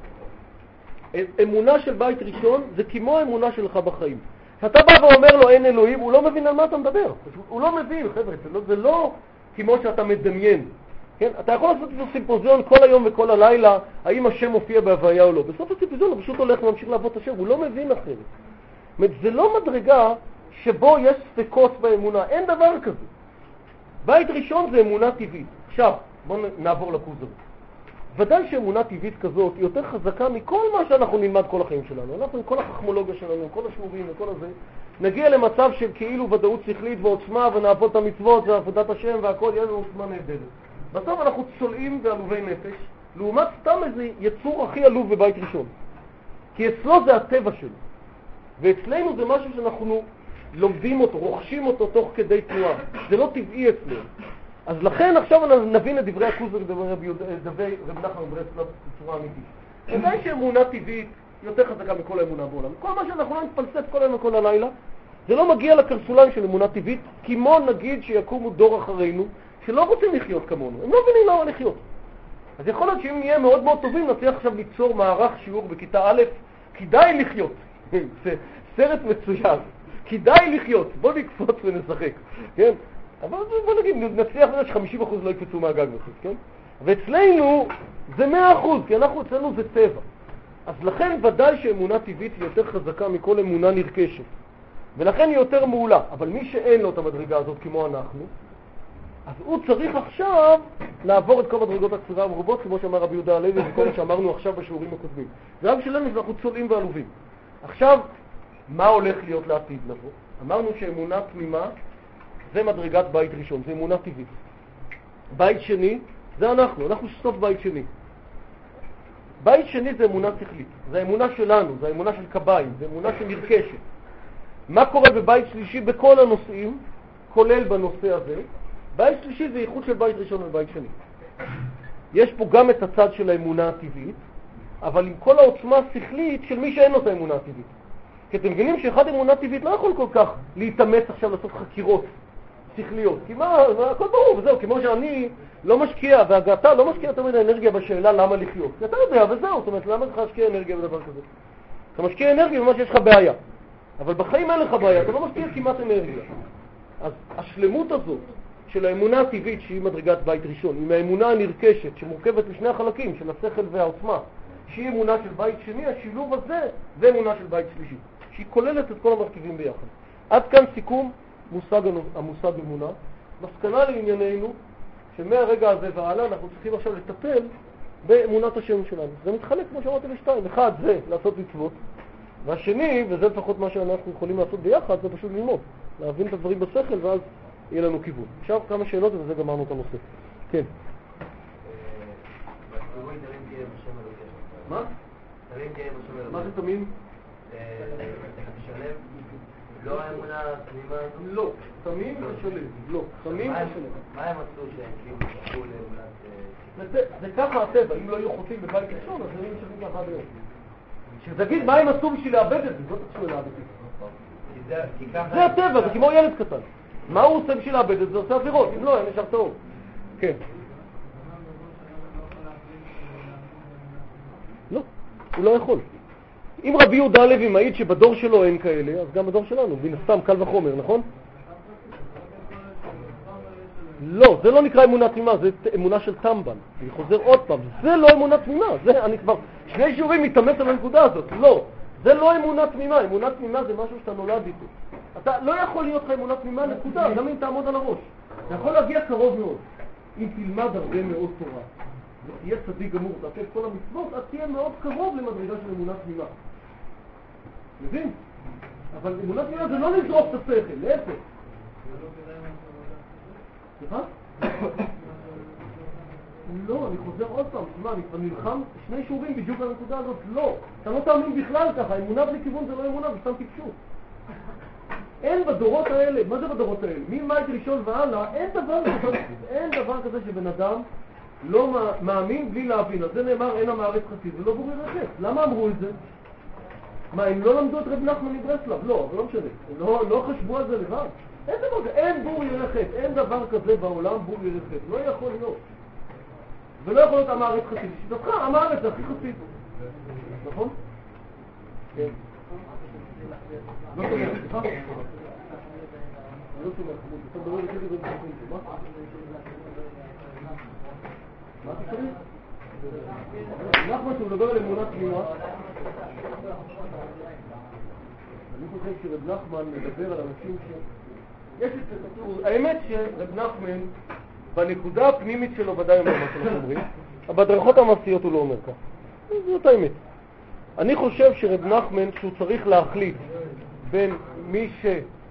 אליה. אמונה של בית ראשון זה כמו האמונה שלך בחיים. כשאתה בא ואומר לו אין אלוהים, הוא לא מבין על מה אתה מדבר. הוא לא מבין, חבר'ה, זה לא, זה לא כמו שאתה מדמיין. כן? אתה יכול לעשות את הסימפוזיון כל היום וכל הלילה, האם השם מופיע בהוויה או לא. בסוף הסימפוזיון הוא פשוט הולך וממשיך לעבוד את השם, הוא לא מבין אחרת. זאת אומרת, זה לא מדרגה שבו יש ספקות באמונה, אין דבר כזה. בית ראשון זה אמונה טבעית. עכשיו, בואו נעבור לקוזר. ודאי שאמונה טבעית כזאת היא יותר חזקה מכל מה שאנחנו נלמד כל החיים שלנו. אנחנו עם כל החכמולוגיה שלנו, עם כל השיעורים וכל הזה, נגיע למצב של כאילו ודאות שכלית ועוצמה ונעבוד את המצוות ועבודת השם והכל, יהיה לנו עוצמה נהדרת. בסוף אנחנו צולעים ועלובי נפש, לעומת סתם איזה יצור הכי עלוב בבית ראשון. כי אצלו זה הטבע שלו. ואצלנו זה משהו שאנחנו לומדים אותו, רוכשים אותו תוך כדי תנועה. זה לא טבעי אצלנו. אז לכן עכשיו נבין את דברי הכוזר ודברי רב נחמן מברסלב בצורה אמיתית. ודאי שאמונה טבעית יותר חזקה מכל האמונה בעולם. כל מה שאנחנו לא נתפלסף כל היום וכל הלילה, זה לא מגיע לקרסוליים של אמונה טבעית, כמו נגיד שיקומו דור אחרינו, שלא רוצים לחיות כמונו. הם לא מבינים למה לחיות. אז יכול להיות שאם נהיה מאוד מאוד טובים, נצליח עכשיו ליצור מערך שיעור בכיתה א', כדאי לחיות. זה סרט מצוין. כדאי לחיות. בוא נקפוץ ונשחק. כן? אבל בוא נגיד, נצליח לזה ש-חמישים אחוז לא יקפצו מהגג בסוף, כן? ואצלנו זה מאה אחוז, כי אנחנו אצלנו זה טבע. אז לכן ודאי שאמונה טבעית היא יותר חזקה מכל אמונה נרכשת. ולכן היא יותר מעולה. אבל מי שאין לו את המדרגה הזאת כמו אנחנו, אז הוא צריך עכשיו לעבור את כל מדרגות הקצרה המרובות, כמו שאמר רבי יהודה הלוי, וכל מה שאמרנו עכשיו בשיעורים הקודמים. גם שלנו שאנחנו צולעים ועלובים. עכשיו, מה הולך להיות לעתיד לבוא? אמרנו שאמונה תמימה זה מדרגת בית ראשון, זה אמונה טבעית. בית שני, זה אנחנו, אנחנו סוף בית שני. בית שני זה אמונה שכלית, זה האמונה שלנו, זה האמונה של קביים, זה אמונה שנרכשת. מה קורה בבית שלישי בכל הנושאים, כולל בנושא הזה? בית שלישי זה ייחוד של בית ראשון ובית שני. יש פה גם את הצד של האמונה הטבעית, אבל עם כל העוצמה השכלית של מי שאין לו את האמונה הטבעית. כי אתם מבינים שאחד אמונה טבעית לא יכול כל כך להתאמץ עכשיו לעשות חקירות שכליות. כי מה, הכל ברור, וזהו, כמו שאני לא משקיע, והגעתה לא משקיע תמיד האנרגיה בשאלה למה לחיות. כי אתה יודע, וזהו, זאת אומרת, למה לך להשקיע אנרגיה בדבר כזה? אתה משקיע אנרגיה במה שיש לך בעיה. אבל בחיים אין לך בעיה, אתה לא משקיע כמעט אנרגיה. אז השלמות הזאת של האמונה הטבעית, שהיא מדרגת בית ראשון, עם האמונה הנרכשת, שמורכבת משני החלקים, של השכל והעוצמה, שהיא אמונה של בית שני, השילוב הזה זה אמונה של בית שלישי, שהיא כוללת את כל המרכיבים ביחד. עד כאן סיכום מושג, המושג אמונה. מסקנה לענייננו, שמהרגע הזה והלאה אנחנו צריכים עכשיו לטפל באמונת השם שלנו. זה מתחלק, כמו שאמרתי, לשתיים. אחד זה לעשות מצוות, והשני, וזה לפחות מה שאנחנו יכולים לעשות ביחד, זה פשוט ללמוד, להבין את הדברים בשכל, ואז יהיה לנו כיוון. עכשיו כמה שאלות ובזה גמרנו את הנושא. כן. מה? מה זה תמים? שלם? לא האמונה תמימה? לא, תמים ושלם. לא, תמים ושלם. מה הם עשו שהם שפכו לאמונת... זה ככה הטבע, אם לא יהיו חוטאים בבית ראשון, אז הם נמשכים לאחד היום. שתגיד מה הם עשו בשביל לאבד את זה, זאת השאלה האמיתית. זה הטבע, זה כמו ילד קטן. מה הוא עושה בשביל לאבד את זה? עושה עבירות, אם לא, אין ישר טהור. כן. לא, הוא לא יכול. אם רבי יהודה הלוי מעיד שבדור שלו אין כאלה, אז גם בדור שלנו, מן הסתם קל וחומר, נכון? לא, זה לא נקרא אמונה תמימה, זה אמונה של טמבן. אני חוזר עוד פעם, זה לא אמונה תמימה. זה, אני כבר שני שיעורים מתאמץ על הנקודה הזאת. לא, זה לא אמונה תמימה. אמונה תמימה זה משהו שאתה נולד איתו. אתה לא יכול להיות לך אמונה תמימה, נקודה, גם אם תעמוד על הראש. אתה יכול להגיע קרוב מאוד. אם תלמד הרבה מאוד תורה, ותהיה צדיק גמור, תעשה את כל המצוות, אז תהיה מאוד קרוב למדרגה של אמונה תמימה. מבין? אבל אמונה תמימה זה לא לזרוק את השכל, להפך. סליחה? לא, אני חוזר עוד פעם, תשמע, אני כבר נלחם שני שיעורים בדיוק על הנקודה הזאת, לא. אתה לא תאמין בכלל ככה, אמונה בלי כיוון זה לא אמונה, זה סתם טיפשות. אין בדורות האלה, מה זה בדורות האלה? ממאית ראשון והלאה, אין דבר כזה, אין דבר כזה שבן אדם לא מאמין בלי להבין. אז זה נאמר, אין המערכת חסיד, זה לא בורי רחץ. למה אמרו את זה? מה, הם לא למדו את רב נחמן מברסלב? לא, אבל לא משנה. הם לא, לא חשבו על זה לבד. אין דבר כזה, אין בור ירחץ, אין דבר כזה בעולם בור ירחץ, לא יכול להיות. ולא יכול להיות המערכת חסיד. שיטתך, המערכת זה הכי חסיד. נכון? כן. לא תומר, סליחה? לא תומר, חמוד, אתה מדבר לכדי בן חסיד, מה? מה אתה צריך? נחמן שהוא מדבר על אמונה תמימה. אני חושב שרב נחמן מדבר על אנשים ש... יש את... האמת שרב נחמן בנקודה הפנימית שלו ודאי אומר מה שאנחנו אומרים, אבל בדרכות המעשיות הוא לא אומר כך. זאת האמת. אני חושב שרב נחמן שהוא צריך להחליט בין מי ש...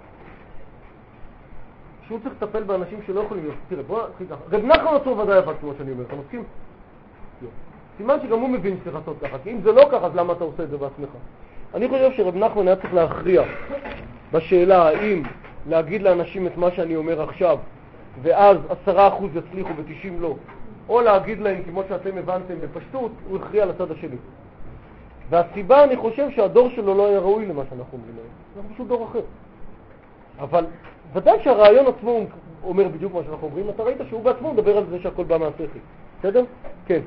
שהוא צריך לטפל באנשים שלא יכולים להיות. תראה, בוא נתחיל ככה. רב נחמן עצמו ודאי עבד כמו שאני אומר, אתה מסכים? לא. סימן שגם הוא מבין שצריך לעשות ככה, כי אם זה לא ככה, אז למה אתה עושה את זה בעצמך? אני חושב שרב נחמן היה צריך להכריע בשאלה האם להגיד לאנשים את מה שאני אומר עכשיו, ואז עשרה אחוז יצליחו ותשעים לא, או להגיד להם כמו שאתם הבנתם בפשטות, הוא הכריע לצד השני. והסיבה, אני חושב שהדור שלו לא היה ראוי למה שאנחנו אומרים היום. זה פשוט דור אחר. אבל ודאי שהרעיון עצמו הוא אומר בדיוק מה שאנחנו אומרים, אתה ראית שהוא בעצמו מדבר על זה שהכל בא מהשכל. בסדר? כן.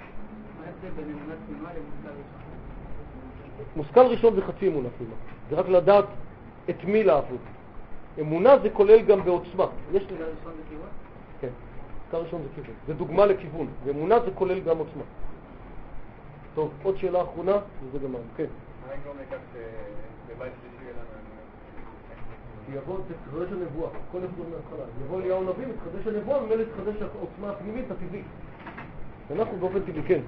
מושכל ראשון זה חצי אמונה תמימה. זה רק לדעת את מי לעבוד. אמונה זה כולל גם בעוצמה. יש לי ראשון זה כיוון? כן. מושכל ראשון זה כיוון. זה דוגמה לכיוון. ואמונה זה כולל גם עוצמה. טוב, עוד שאלה אחרונה, וזה גם אמרנו. כן. מה אם לא ניקח בבית שלישי אלנו? יבוא, תתחדש הנבואה, כל אחד מההתחלה. יבוא אליהו הנביא, מתחדש הנבואה, ממילא תתחדש העוצמה הפנימית, הטבעית. אנחנו באופן טבעי, כן.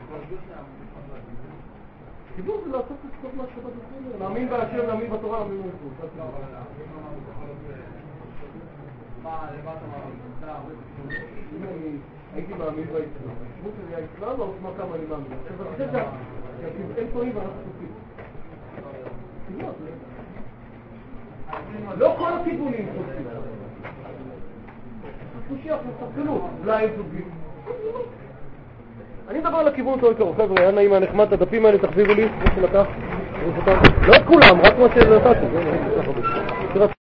חיבור זה לעשות את כל מה שבת נתחיל, להאמין בהשם, להאמין בתורה, להאמין בנפות. מה, למה אתה מאמין? אם אני הייתי מאמין באסלאם, השמות שלי האסלאם, העוצמה כמה אני מאמין. עכשיו, אני חושב שאין טועים ואנחנו חופים. לא כל הכיוונים צודקים. תושיח מספקנות, אולי הם צודקים. אני מדבר על הכיוון אותו עיקרו, חבר'ה, היה נעים הנחמד, הדפים האלה תחזירו לי, כמו שלקח, לא את כולם, רק מה שנתתי.